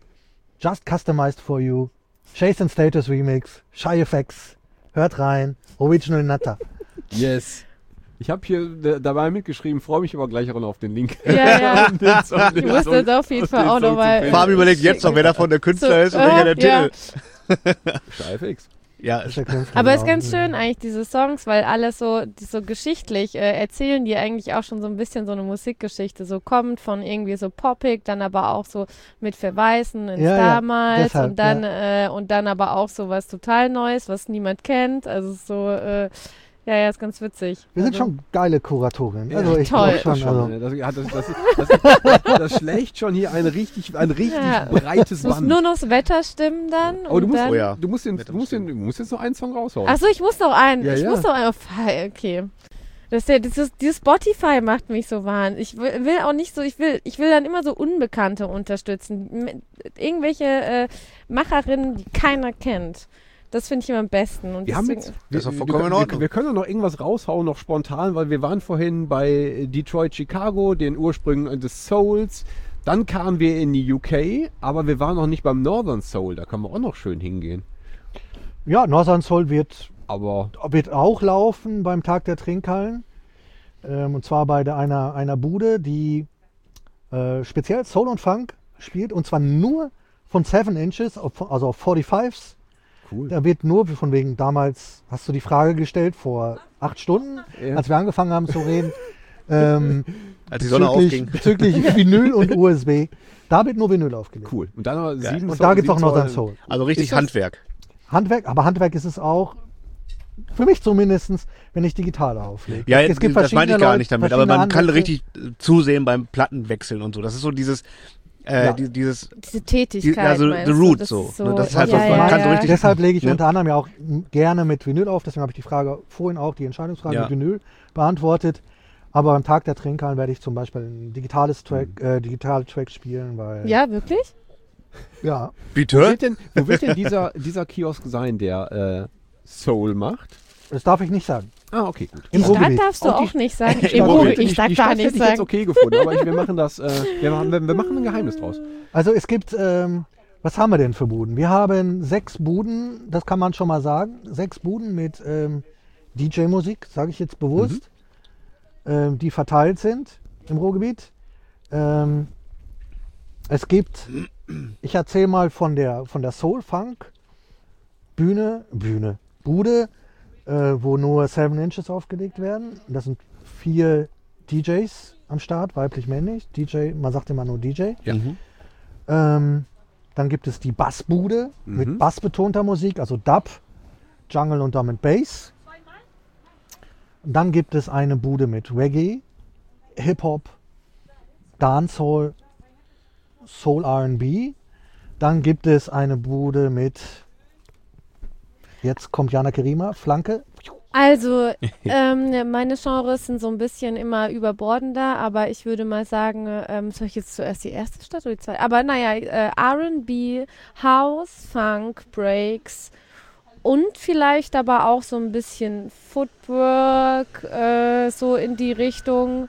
just customized for you. Chase and Status Remix, Shy F X. Hört rein, Original Nutter. Yes. Ich habe hier d- dabei mitgeschrieben, freue mich aber gleich auch noch auf den Link. Ja, ja. Den Song, den Ich wusste Song- das auf jeden aus Fall dem auch Song noch zu mal. finden. Fabi überlegt jetzt noch, wer davon der Künstler So, ist und welcher der äh, ja. Titel. Shy F X. Ja, Ist der Künstler, Aber es ist genau. ganz schön eigentlich, diese Songs, weil alles so, die so geschichtlich äh, erzählen die eigentlich auch schon so ein bisschen so eine Musikgeschichte. So kommt von irgendwie so poppig, dann aber auch so mit Verweisen ins Ja, ja, damals deshalb, und dann äh, und dann aber auch so was total Neues, was niemand kennt. Also so, äh, ja, ja, ist ganz witzig. Wir sind also, schon geile Kuratorinnen. Also ich toll. glaub schon. Schon, Also, ne? das, ja, das, das, das, das schlägt schon hier ein richtig, ein richtig Ja. breites muss Band. nur noch das Wetter stimmen dann. Aber du und musst, dann, Oh ja. du, musst den, du, musst den, du musst jetzt noch einen Song raushauen. Achso, ich muss noch einen. Ja, ich ja. muss noch einen. Oh, okay. Das ist ja, dieses, dieses Spotify macht mich so wahnsinnig. Ich will, will auch nicht so, ich will, ich will dann immer so Unbekannte unterstützen. M- Irgendwelche äh, Macherinnen, die keiner kennt. Das finde ich immer am besten. Und Wir haben deswegen, jetzt, Das ist doch wir, vollkommen in wir, Ordnung. wir, wir können doch noch irgendwas raushauen, noch spontan, weil wir waren vorhin bei Detroit, Chicago, den Ursprüngen des Souls. Dann kamen wir in die U K, aber wir waren noch nicht beim Northern Soul. Da kann man auch noch schön hingehen. ja, Northern Soul wird, Aber wird auch laufen beim Tag der Trinkhallen. Ähm, und zwar bei der, einer, einer Bude, die äh, speziell Soul und Funk spielt. Und zwar nur von Seven Inches, auf, also auf forty-fives. cool. Da wird nur, von wegen damals, hast du die Frage gestellt, vor acht Stunden, Ja. als wir angefangen haben zu reden, ähm, Als die Sonne bezüglich, aufging. bezüglich Vinyl und U S B. Da wird nur Vinyl aufgelegt. Cool. Und dann noch sieben Und da gibt es auch sieben Northern Zoll- Soul. Also richtig Ist das- Handwerk. Handwerk, aber Handwerk ist es auch, für mich zumindest, wenn ich digital auflege. Ja, es gibt das meine ich gar Leute, nicht damit, aber verschiedene man kann Ansätze. richtig äh, zusehen beim Plattenwechseln und so. Das ist so dieses, äh, Ja. die, dieses, diese Tätigkeit. Die- also meinst the du? root Das so, ist ne, das ist halt ja, was, ja, man kann ja. so richtig- Deshalb lege ich Ne? unter anderem ja auch m- gerne mit Vinyl auf. Deswegen habe ich die Frage vorhin auch, die Entscheidungsfrage Ja. mit Vinyl beantwortet. Aber am Tag der Trinkhallen werde ich zum Beispiel ein digitales Track, äh, digitale Tracks spielen, weil Ja, wirklich? ja, Wo bitte? wird denn, wo wird denn dieser, dieser Kiosk sein, der äh, Soul macht? das darf ich nicht sagen. Ah, okay, gut. Im Die Stadt Ruhrgebiet. darfst du Auch die auch nicht sagen. Die Im Stadt- Ruhrgebiet, die- ich sag die gar Stadt nicht hätte ich jetzt sagen. okay gefunden, aber ich, wir machen das, äh, wir, machen, wir, wir machen ein Geheimnis draus. Also es gibt, ähm, was haben wir denn für Buden? Wir haben sechs Buden, das kann man schon mal sagen, sechs Buden mit ähm, D J-Musik, sage ich jetzt bewusst, ähm, die verteilt sind im Ruhrgebiet. Ähm, es gibt, ich erzähle mal von der, von der Soul-Funk Bühne, Bühne, Bude, äh, wo nur Seven Inches aufgelegt werden. Das sind vier D Js am Start, weiblich-männlich. D J, man sagt immer nur D J. Ja. Ähm, dann gibt es die Bassbude Mhm. mit bassbetonter Musik, also Dub, Jungle und Drum and Bass. Und dann gibt es eine Bude mit Reggae, Hip-Hop, Dancehall, Soul R and B. Dann gibt es eine Bude mit, jetzt kommt Jana Kerima, Flanke. Also, ähm, meine Genres sind so ein bisschen immer überbordender, aber ich würde mal sagen, ähm, soll ich jetzt zuerst die erste Stadt oder die zweite? Aber naja, äh, R and B, House, Funk, Breaks und vielleicht aber auch so ein bisschen Footwork, äh, so in die Richtung.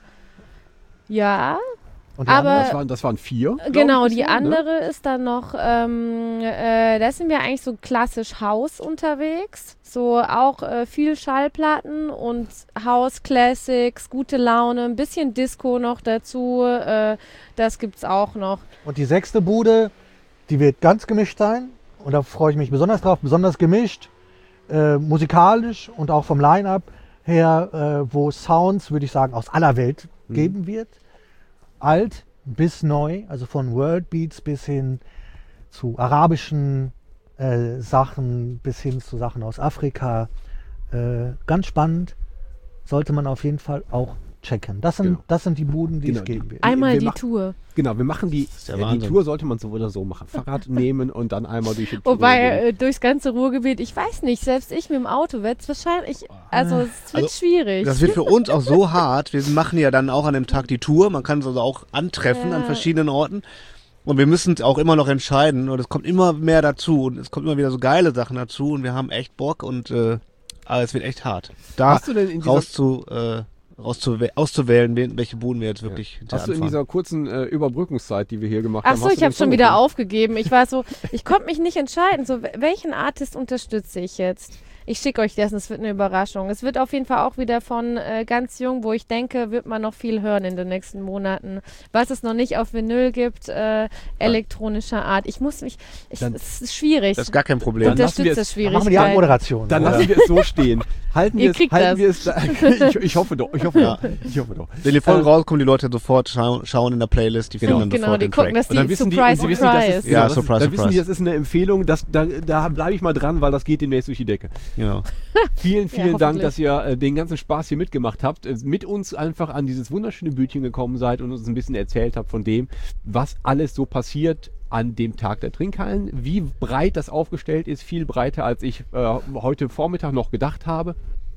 Ja. Und die Aber andere? Das waren, das waren vier. glaub genau, ich, die bisher, ne? andere ist dann noch, ähm, äh, da sind wir eigentlich so klassisch House unterwegs. So auch äh, viel Schallplatten und House Classics, gute Laune, ein bisschen Disco noch dazu. Äh, das gibt's auch noch. Und die sechste Bude, die wird ganz gemischt sein. Und da freue ich mich besonders drauf. Besonders gemischt, äh, musikalisch und auch vom Line-Up her, äh, wo Sounds, würde ich sagen, aus aller Welt Mhm. geben wird. Alt bis neu, also von World Beats bis hin zu arabischen äh, Sachen, bis hin zu Sachen aus Afrika. Äh, ganz spannend, sollte man auf jeden Fall auch checken. Das sind, Genau. das sind die Buden, die Genau, es geben wird. Einmal wir die machen- Tour. Genau, wir machen die, ist der äh, die Wahnsinn. Tour sollte man so oder so machen. Fahrrad nehmen und dann einmal durch die Tour Wobei gehen. äh, durchs ganze Ruhrgebiet, ich weiß nicht, selbst ich mit dem Auto werde es wahrscheinlich, also es wird Also, schwierig. Das wird für uns auch so hart. Wir machen ja dann auch an dem Tag die Tour. Man kann es also auch antreffen Ja. an verschiedenen Orten. Und wir müssen auch immer noch entscheiden. Und es kommt immer mehr dazu. Und es kommt immer wieder so geile Sachen dazu. Und wir haben echt Bock. Und äh, aber es wird echt hart. Da Hast du denn in dieser- raus zu, äh, raus zu, auszuwählen, wen- welche Buden wir jetzt wirklich hinterher Hast du in anfahren. dieser kurzen äh, Überbrückungszeit, die wir hier gemacht Ach haben, so, hast ich du habe den schon Song wieder gefunden? aufgegeben. Ich war so, ich konnte mich nicht entscheiden. So, wel- welchen Artist unterstütze ich jetzt? Ich schicke euch das und es wird eine Überraschung. Es wird auf jeden Fall auch wieder von äh, ganz jung, wo ich denke, wird man noch viel hören in den nächsten Monaten. Was es noch nicht auf Vinyl gibt, äh, elektronischer Art. Ich muss mich, ich, Dann- es ist schwierig. Das ist gar kein Problem. Dann lassen wir Unterstütze es- Dann machen wir die Schwierigkeiten. Abmoderation. Dann oder? lassen wir es so stehen. Halten Ihr wir es, kriegt halten das. wir es da, ich, ich hoffe doch, ich hoffe Ja. doch. Ich hoffe doch. Wenn die Folgen Äh, rauskommen, die Leute sofort schauen, schauen in der Playlist. Die finden dann Genau, sofort die den gucken, Track. dass Und dann die wissen die, Surprise, und sie wissen, das Surprise. ist, Ja, das, Surprise, dann wissen die, Surprise. das ist eine Empfehlung, dass, da, da bleibe ich mal dran, weil das geht demnächst durch die Decke. Genau. Vielen, vielen Ja, Dank, hoffentlich. dass ihr äh, den ganzen Spaß hier mitgemacht habt, äh, mit uns einfach an dieses wunderschöne Bütchen gekommen seid und uns ein bisschen erzählt habt von dem, was alles so passiert an dem Tag der Trinkhallen, wie breit das aufgestellt ist, viel breiter, als ich äh, heute Vormittag noch gedacht habe.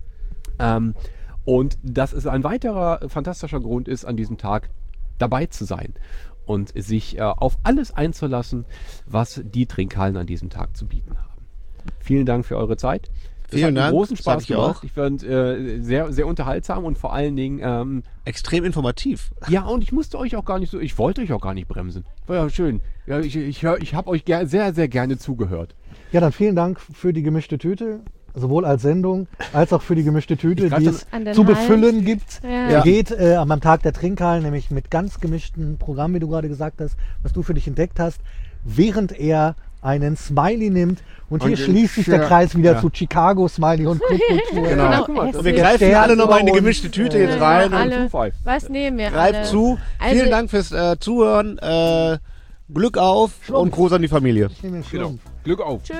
Ähm, und dass es ein weiterer fantastischer Grund ist, an diesem Tag dabei zu sein und sich äh, auf alles einzulassen, was die Trinkhallen an diesem Tag zu bieten haben. Vielen Dank für eure Zeit. Es Vielen hat mir Dank, großen sag Spaß ich gemacht. auch. Ich fand äh, sehr, sehr unterhaltsam und vor allen Dingen, ähm, Extrem informativ. ja, und ich musste euch auch gar nicht so, ich wollte euch auch gar nicht bremsen. War ja schön. Ja, ich ich, hör- ich habe euch ger sehr, sehr gerne zugehört. Ja, dann vielen Dank für die gemischte Tüte, sowohl als Sendung als auch für die gemischte Tüte, Ich greif die dann es an den zu Hals. befüllen gibt. Ja. Ja. Geht äh, am Tag der Trinkhallen, nämlich mit ganz gemischten Programm, wie du gerade gesagt hast, was du für dich entdeckt hast, während er einen Smiley nimmt. Und, Und hier den schließt sich der Shirt, Kreis wieder ja. zu Chicago, Smiley und Clubkultur. Genau. Genau, guck mal, es Und wir wird- greifen Stern alle nochmal in die über uns. gemischte Tüte jetzt Ja, rein. alle. Zufall. Was nehmen wir Greift alle? zu. Also- Vielen Dank fürs äh, Zuhören. Äh, Glück auf und Gruß an die Familie. Ich nehme den Genau. Schlumpf. Glück auf. Tschüss.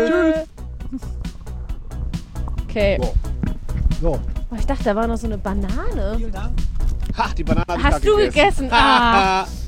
Okay. So. Oh, ich dachte, da war noch so eine Banane. Ha, die Banane hab ich Hast grad du gegessen? Ah.